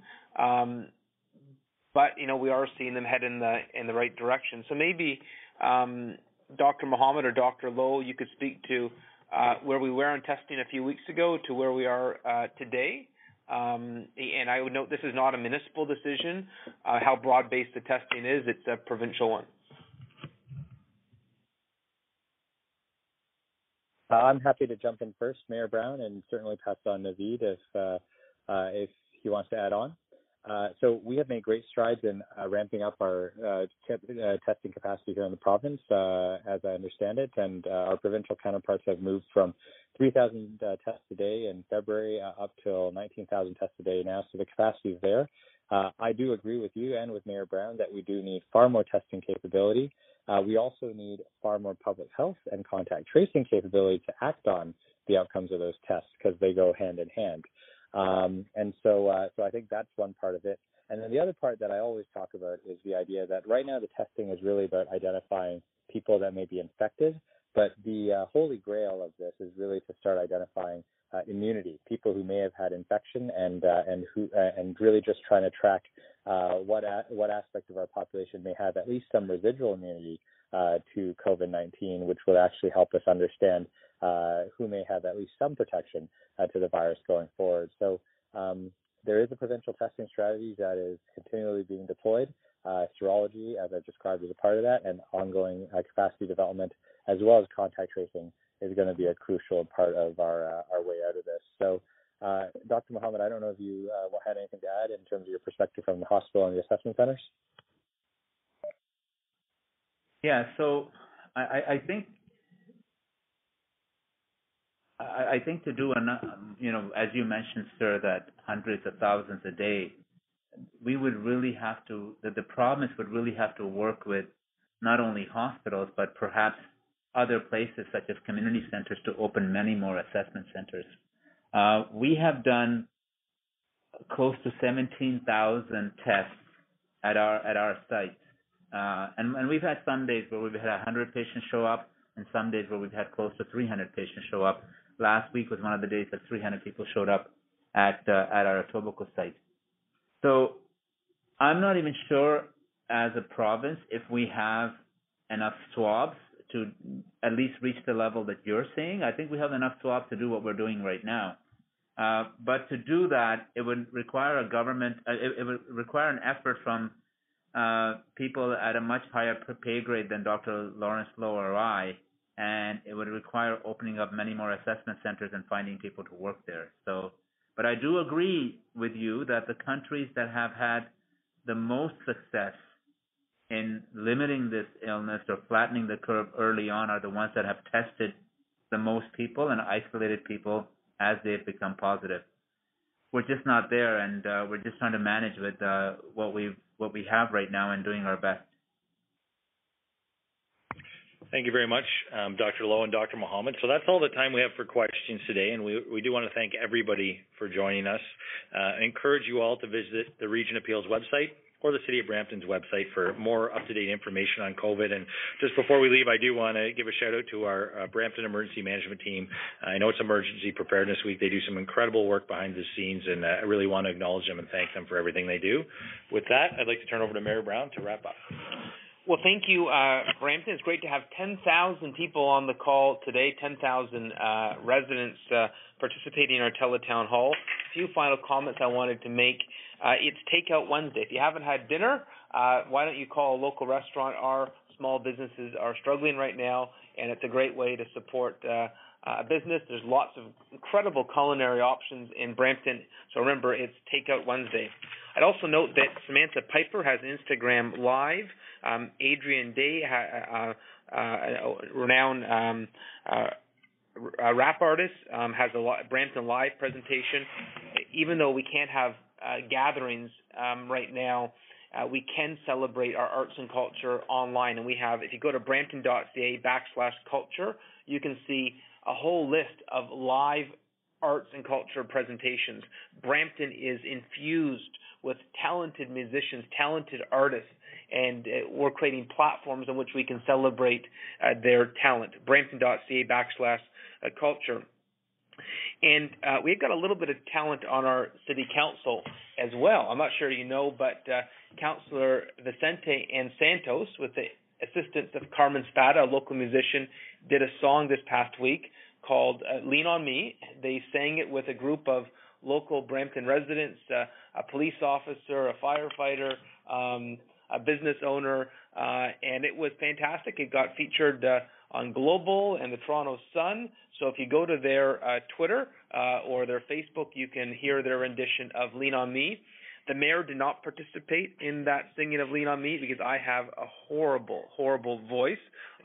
But we are seeing them head in the right direction. So maybe Dr. Mohammed or Dr. Lowe, you could speak to where we were on testing a few weeks ago to where we are today. And I would note this is not a municipal decision. How broad-based the testing is, it's a provincial one. I'm happy to jump in first, Mayor Brown, and certainly pass on Naveed if he wants to add on. So we have made great strides in ramping up our testing capacity here in the province, as I understand it, and our provincial counterparts have moved from 3,000 tests a day in February up till 19,000 tests a day now, so the capacity is there. I do agree with you and with Mayor Brown that we do need far more testing capability. We also need far more public health and contact tracing capability to act on the outcomes of those tests, because they go hand in hand. And so I think that's one part of it. And then the other part that I always talk about is the idea that right now the testing is really about identifying people that may be infected, but the holy grail of this is really to start identifying immunity, people who may have had infection, and really just trying to track what aspect of our population may have at least some residual immunity to COVID-19, which will actually help us understand who may have at least some protection to the virus going forward. So there is a provincial testing strategy that is continually being deployed. Serology, as I described, is a part of that, and ongoing capacity development, as well as contact tracing, is going to be a crucial part of our way out of this. So, Dr. Mohammed, I don't know if you had anything to add in terms of your perspective from the hospital and the assessment centers. Yeah, so I think to do enough, as you mentioned, sir, that hundreds of thousands a day, we would really have to, the province would really have to work with not only hospitals, but perhaps other places such as community centers to open many more assessment centers. We have done close to 17,000 tests at our sites. And we've had some days where we've had 100 patients show up, and some days where we've had close to 300 patients show up. Last week was one of the days that 300 people showed up at our Etobicoke site. So I'm not even sure as a province if we have enough swabs to at least reach the level that you're seeing. I think we have enough swabs to do what we're doing right now. But to do that, it would require it would require an effort from people at a much higher pay grade than Dr. Lawrence Lowe or I, and it would require opening up many more assessment centers and finding people to work there. So, but I do agree with you that the countries that have had the most success in limiting this illness or flattening the curve early on are the ones that have tested the most people and isolated people as they've become positive. We're just not there, and we're just trying to manage with what we have right now and doing our best. Thank you very much, Dr. Lowe and Dr. Mohammed. So that's all the time we have for questions today, and we do want to thank everybody for joining us. I encourage you all to visit the Region of Peel's website or the City of Brampton's website for more up-to-date information on COVID. And just before we leave, I do want to give a shout-out to our Brampton Emergency Management Team. I know it's Emergency Preparedness Week. They do some incredible work behind the scenes, and I really want to acknowledge them and thank them for everything they do. With that, I'd like to turn over to Mayor Brown to wrap up. Well, thank you, Brampton. It's great to have 10,000 people on the call today, 10,000 residents participating in our Teletown Hall. A few final comments I wanted to make. It's Takeout Wednesday. If you haven't had dinner, why don't you call a local restaurant? Our small businesses are struggling right now, and it's a great way to support a business. There's lots of incredible culinary options in Brampton, so remember, it's Takeout Wednesday. I'd also note that Samantha Piper has Instagram Live. Adrian Day, a renowned rap artist, has a Brampton Live presentation. Even though we can't have gatherings right now, we can celebrate our arts and culture online. And we have, if you go to brampton.ca/culture, you can see a whole list of live arts and culture presentations. Brampton is infused with talented musicians, talented artists, and we're creating platforms on which we can celebrate their talent. Brampton.ca/culture. And we've got a little bit of talent on our city council as well. I'm not sure you know, but Councillor Vicente and Santos, with the assistance of Carmen Spada, a local musician, did a song this past week called Lean on Me. They sang it with a group of local Brampton residents, a police officer, a firefighter, a business owner, and it was fantastic. It got featured on Global and the Toronto Sun. So if you go to their Twitter or their Facebook, you can hear their rendition of Lean on Me. The mayor did not participate in that singing of Lean on Me because I have a horrible, horrible voice.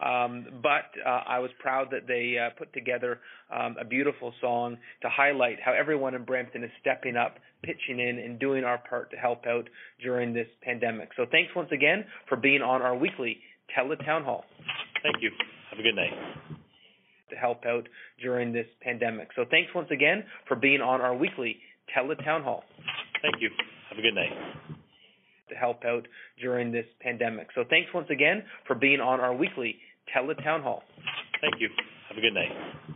But I was proud that they put together a beautiful song to highlight how everyone in Brampton is stepping up, pitching in, and doing our part to help out during this pandemic. So thanks once again for being on our weekly Teletown Hall. Thank you. Have a good night. To help out during this pandemic. So thanks once again for being on our weekly Teletown Hall. Thank you. Have a good night. To help out during this pandemic. So thanks once again for being on our weekly Teletown Hall. Thank you. Have a good night.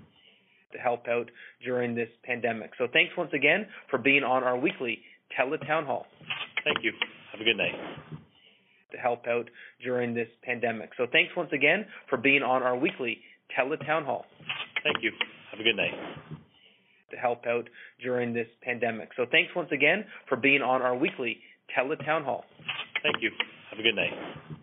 To help out during this pandemic. So thanks once again for being on our weekly Teletown Hall. Thank you. Have a good night. To help out during this pandemic. So thanks once again for being on our weekly Teletown Hall. Thank you. Have a good night. To help out during this pandemic. So thanks once again for being on our weekly Teletown Hall. Thank you. Have a good night.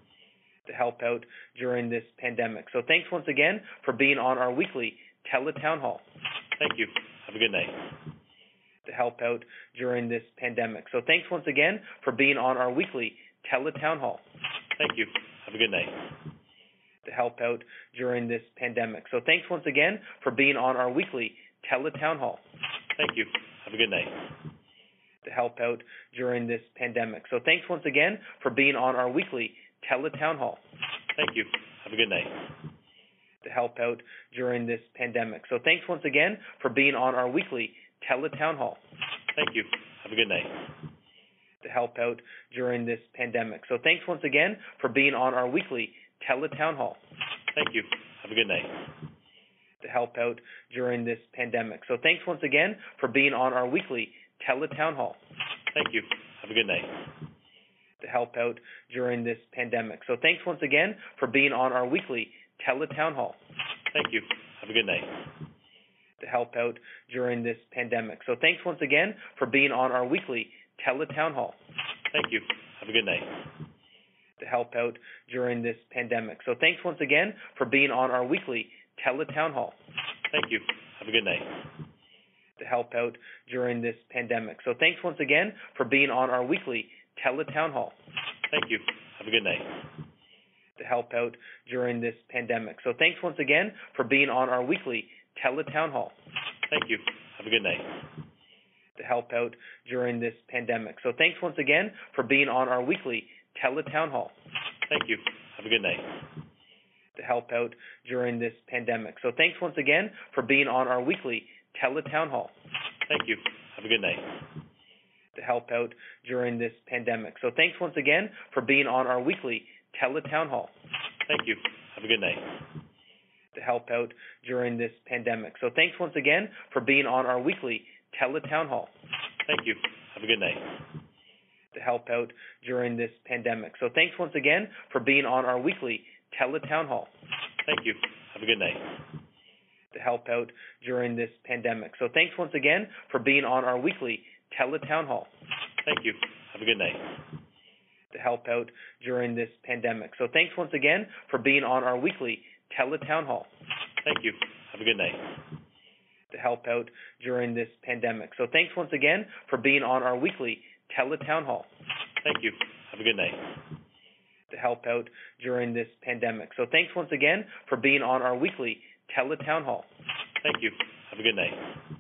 To help out during this pandemic. So thanks once again for being on our weekly Teletown Hall. Thank you. Have a good night. To help out during this pandemic. So thanks once again for being on our weekly Teletown Hall. Thank you. Have a good night. To help out during this pandemic. So thanks once again for being on our weekly Teletown Hall. Thank you. Have a good night. To help out during this pandemic. So thanks once again for being on our weekly Teletown Hall. Thank you. Have a good night. To help out during this pandemic. So thanks once again for being on our weekly Teletown Hall. Thank you. Have a good night. To help out during this pandemic. So thanks once again for being on our weekly Teletown Hall. Thank you. Have a good night. To help out during this pandemic. So thanks once again for being on our weekly Teletown Hall. Thank you. Have a good night. To help out during this pandemic. So thanks once again for being on our weekly Teletown Hall. Thank you. Have a good night. To help out during this pandemic. So thanks once again for being on our weekly Teletown Hall. Thank you. Have a good night. To help out during this pandemic. So thanks once again for being on our weekly Teletown Hall. Thank you. Have a good night. To help out during this pandemic. So thanks once again for being on our weekly Teletown Hall. Thank you. Have a good night. To help out during this pandemic. So thanks once again for being on our weekly Teletown Hall. Thank you. Have a good night. To help out during this pandemic. So thanks once again for being on our weekly Teletown Hall. Thank you. Have a good night. To help out during this pandemic. So thanks once again for being on our weekly Teletown Hall. Thank you. Have a good night. to help out during this pandemic. So thanks once again for being on our weekly Teletown Hall. Thank you. Have a good night. To help out during this pandemic. So thanks once again for being on our weekly Teletown Hall. Thank you. Have a good night. To help out during this pandemic. So thanks once again for being on our weekly Teletown Hall. Thank you. Have a good night. To help out during this pandemic. So thanks once again for being on our weekly Teletown Hall. Thank you. Have a good night. To help out during this pandemic. So thanks once again for being on our weekly Teletown Hall. Thank you. Have a good night. To help out during this pandemic. So thanks once again for being on our weekly Teletown Hall. Thank you. Have a good night. To help out during this pandemic. So thanks once again for being on our weekly Teletown Hall. Thank you. Have a good night.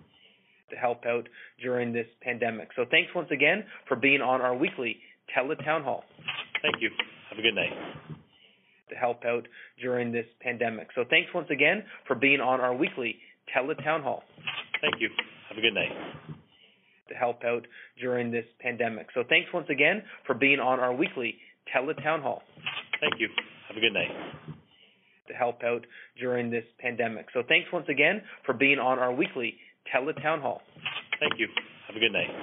To help out during this pandemic. So thanks once again for being on our weekly Teletown Hall. Thank you. Have a good night. To help out during this pandemic. So thanks once again for being on our weekly Teletown Hall. Thank you. Have a good night. To help out during this pandemic. So thanks once again for being on our weekly Teletown Hall. Thank you. Have a good night. To help out during this pandemic. So thanks once again for being on our weekly Teletown Hall. Thank you. Have a good night.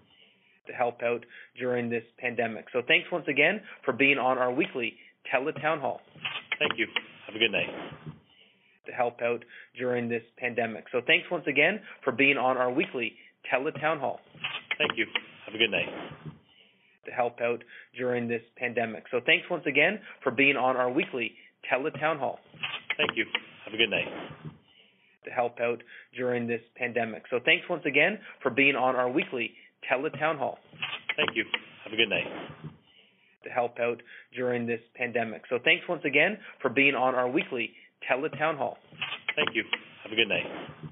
To help out during this pandemic. So thanks once again for being on our weekly Teletown Hall. Thank you. Have a good night. To help out during this pandemic. So thanks once again for being on our weekly Teletown Hall. Thank you. Have a good night. To help out during this pandemic. So thanks once again for being on our weekly Teletown Hall. Thank you. Have a good night. To help out during this pandemic. So thanks once again for being on our weekly Teletown Hall. Thank you. Have a good night. To help out during this pandemic. So thanks once again for being on our weekly Teletown Hall. Thank you. Have a good night.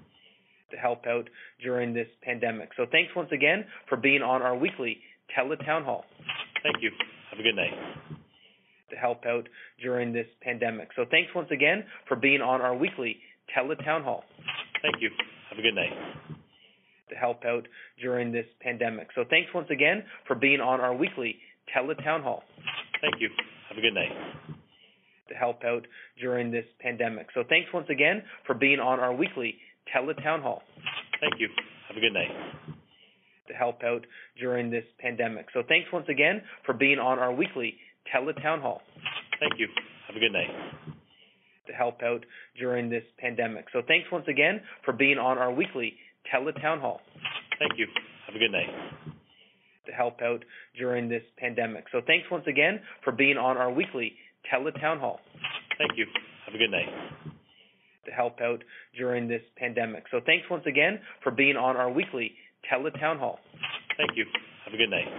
To help out during this pandemic. So thanks once again for being on our weekly Teletown Hall. Thank you. Have a good night. To help out during this pandemic. So thanks once again for being on our weekly Teletown Hall. Thank you. Have a good night. To help out during this pandemic. So thanks once again for being on our weekly Teletown Hall. Thank you. Have a good night. To help out during this pandemic. So thanks once again for being on our weekly Teletown Hall. Thank you. Have a good night. To help out during this pandemic. So thanks once again for being on our weekly Teletown Hall. Thank you. Have a good night. To help out during this pandemic. So thanks once again for being on our weekly Teletown Hall. Thank you. Have a good night. To help out during this pandemic. So thanks once again for being on our weekly Teletown Hall. Thank you. Have a good night. To help out during this pandemic. So thanks once again for being on our weekly Teletown Hall. Thank you. Have a good night.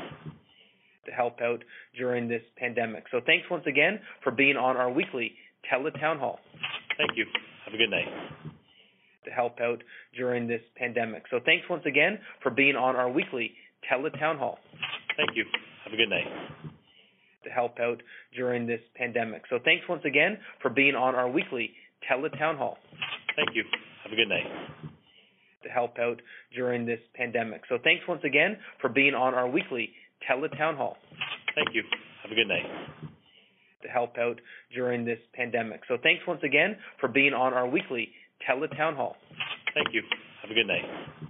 To help out during this pandemic. So thanks once again for being on our weekly Teletown Hall. Thank you. Have a good night. To help out during this pandemic. So thanks once again for being on our weekly Teletown Hall. Thank you. Have a good night. To help out during this pandemic. So thanks once again for being on our weekly Teletown Hall. Thank you. Have a good night. To help out during this pandemic. So thanks once again for being on our weekly Teletown Hall. Thank you. Have a good night. To help out during this pandemic. So thanks once again for being on our weekly Teletown Hall. Thank you. Have a good night.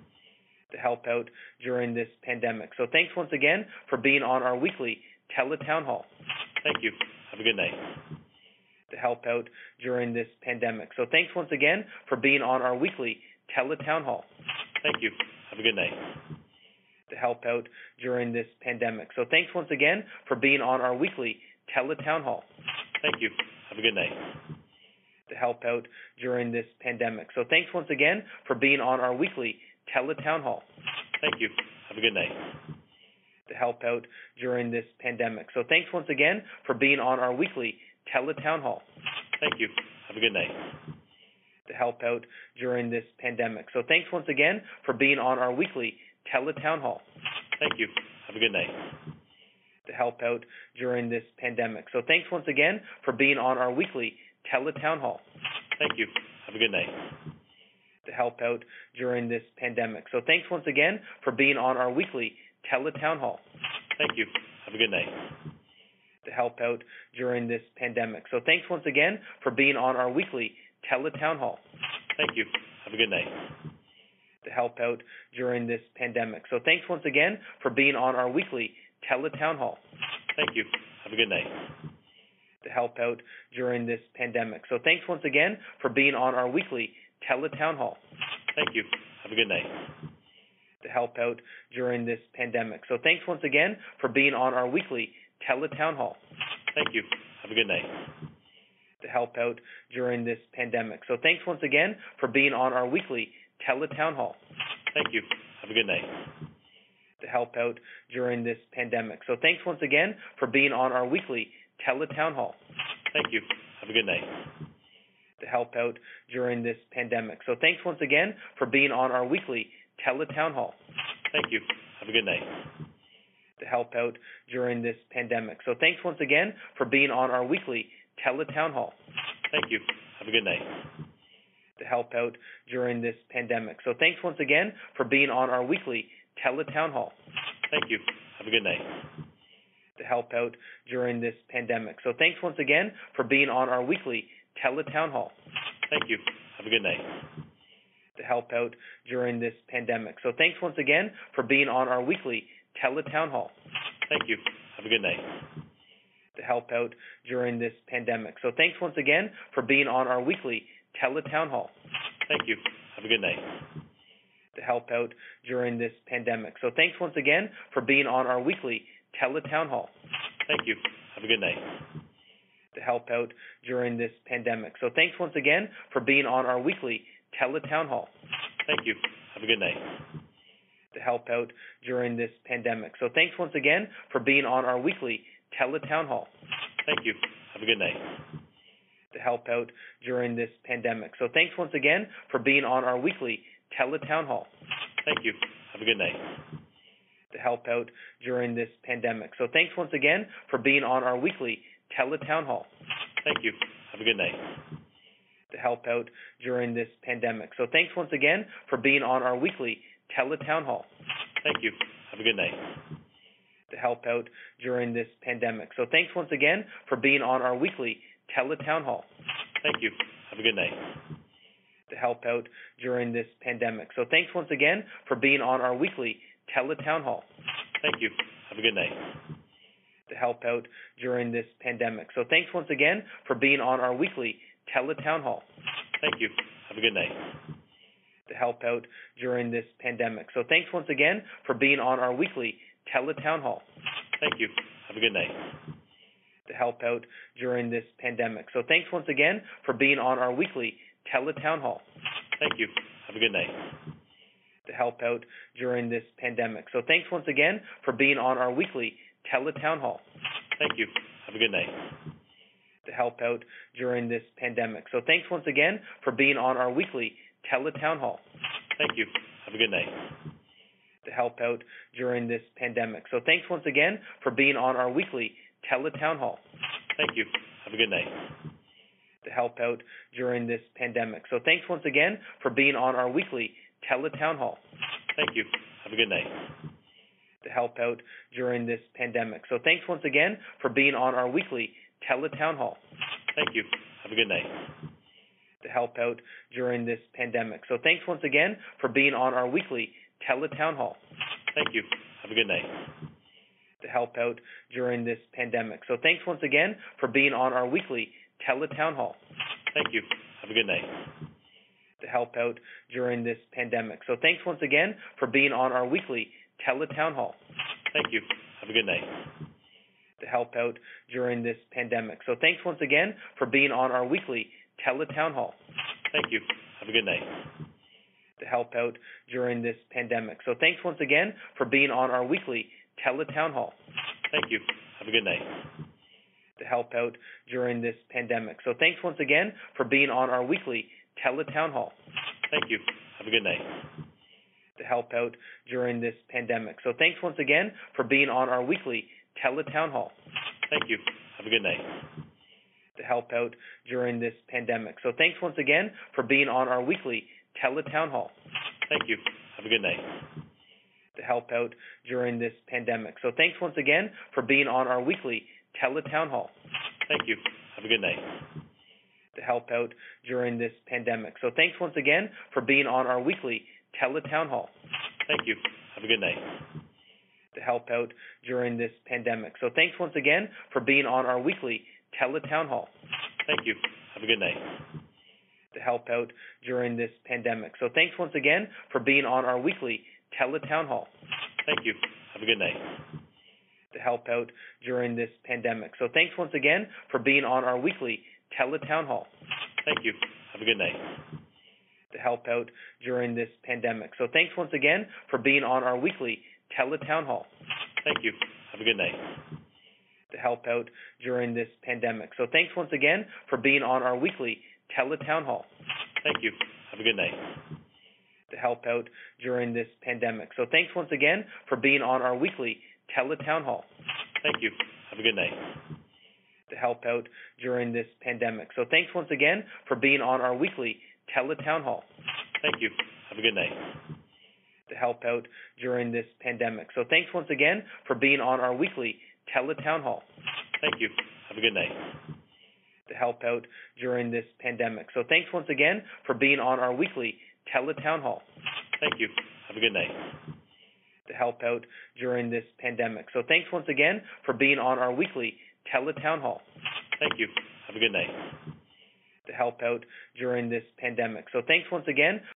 To help out during this pandemic. So thanks once again for being on our weekly Teletown Hall. Thank you. Have a good night. To help out during this pandemic. So thanks once again for being on our weekly Teletown Hall. Thank you. Have a good night. To help out during this pandemic. So thanks once again for being on our weekly Teletown Hall. Thank you. Have a good night. To help out during this pandemic. So thanks once again for being on our weekly Teletown Hall. Thank you. Have a good night. To help out during this pandemic. So thanks once again for being on our weekly Teletown Hall. Thank you. Have a good night. To help out during this pandemic. So thanks once again for being on our weekly Teletown Hall. Thank you. Have a good night. To help out during this pandemic. So thanks once again for being on our weekly Teletown Hall. Thank you. Have a good night. To help out during this pandemic. So thanks once again for being on our weekly Teletown Hall. Thank you. Have a good night. To help out during this pandemic. So thanks once again for being on our weekly Teletown Hall. Thank you. Have a good night. To help out during this pandemic. So thanks once again for being on our weekly Teletown Hall. Thank you. Have a good night. To help out during this pandemic. So thanks once again for being on our weekly Teletown Hall. Thank you. Have a good night. To help out during this pandemic. So thanks once again for being on our weekly Teletown Hall. Thank you. Have a good night. To help out during this pandemic. So thanks once again for being on our weekly Teletown Hall. Thank you. Have a good night. To help out during this pandemic. So thanks once again for being on our weekly Teletown Hall. Thank you. Have a good night. To help out during this pandemic. So thanks once again for being on our weekly Teletown Hall. Thank you. Have a good night. To help out during this pandemic. So thanks once again for being on our weekly Teletown Hall. Thank you. Have a good night. To help out during this pandemic. So thanks once again for being on our weekly Teletown Hall. Thank you. Have a good night. To help out during this pandemic. So thanks once again for being on our weekly Teletown Hall. Thank you. Have a good night. To help out during this pandemic. So thanks once again for being on our weekly Teletown Hall. Thank you. Have a good night. To help out during this pandemic. So thanks once again for being on our weekly Teletown Hall. Thank you. Have a good night. To help out during this pandemic. So thanks once again for being on our weekly Teletown Hall. Thank you. Have a good night. To help out during this pandemic. So thanks once again for being on our weekly Teletown Hall. Thank you. Have a good night. To help out during this pandemic. So thanks once again for being on our weekly Teletown Hall. Thank you. Have a good night. To help out during this pandemic. So thanks once again for being on our weekly Teletown Hall. Thank you. Have a good night. To help out during this pandemic. So thanks once again for being on our weekly Teletown Hall. Thank you. Have a good night. To help out during this pandemic. So thanks once again for being on our weekly Teletown Hall. Thank you. Have a good night. To help out during this pandemic. So thanks once again for being on our weekly Teletown Hall. Thank you. Have a good night. To help out during this pandemic. So thanks once again for being on our weekly Teletown Hall. Thank you. Have a good night. To help out during this pandemic. So thanks once again for being on our weekly Teletown Hall. Thank you. Have a good night. To help out during this pandemic. So thanks once again for being on our weekly Teletown Hall. Thank you. Have a good night. To help out during this pandemic. So thanks once again for being on our weekly Teletown Hall. Thank you. Have a good night. To help out during this pandemic. So thanks once again for being on our weekly Teletown Hall. Thank you. Have a good night. To help out during this pandemic. So thanks once again for being on our weekly Teletown Hall. Thank you. Have a good night. To help out during this pandemic. So thanks once again for being on our weekly Teletown Hall. Thank you. Have a good night. To help out during this pandemic. So thanks once again for being on our weekly Teletown Hall. Thank you. Have a good night. To help out during this pandemic. So thanks once again for being on our weekly Teletown Hall. Thank you. Have a good night. To help out during this pandemic. So thanks once again for being on our weekly Teletown Hall. Thank you. Have a good night. To help out during this pandemic. So thanks once again for being on our weekly Teletown Hall. Thank you. Have a good night. To help out during this pandemic. So thanks once again for being on our weekly Teletown Hall. Thank you. Have a good night. To help out during this pandemic. So thanks once again for being on our weekly Teletown Hall. Thank you. Have a good night. To help out during this pandemic. So thanks once again for being on our weekly Teletown Hall. Thank you. Have a good night. To help out during this pandemic. So thanks once again for being on our weekly Teletown Hall. Thank you. Have a good night. To help out during this pandemic. So thanks once again for being on our weekly Teletown Hall. Thank you. Have a good night. To help out during this pandemic. So thanks once again for being on our weekly Teletown Hall. Thank you. Have a good night. to help out during this pandemic. So thanks once again for being on our weekly Teletown Hall. Thank you. Have a good night. To help out during this pandemic. So thanks once again for being on our weekly Teletown Hall. Thank you. Have a good night. To help out during this pandemic. So thanks once again for being on our weekly Teletown Hall. Thank you. Have a good night. To help out during this pandemic. So thanks once again for being on our weekly Teletown Hall. Thank you. Have a good night. To help out during this pandemic. So thanks once again for being on our weekly Teletown Hall. Thank you. Have a good night. To help out during this pandemic. So thanks once again for being on our weekly Teletown Hall. Thank you. Have a good night. To help out during this pandemic. So thanks once again for being on our weekly Teletown Hall. Thank you. Have a good night. To help out during this pandemic. So thanks once again for being on our weekly Teletown Hall. Thank you. Have a good night. To help out during this pandemic. So thanks once again for being on our weekly Teletown Hall. Thank you. Have a good night. To help out during this pandemic. So thanks once again for being on our weekly Teletown Hall. Thank you. Have a good night. To help out during this pandemic. So thanks once again for being on our weekly Teletown Hall. Thank you. Have a good night. To help out during this pandemic. So thanks once again for being on our weekly Teletown Hall. Thank you. Have a good night. To help out during this pandemic. So thanks once again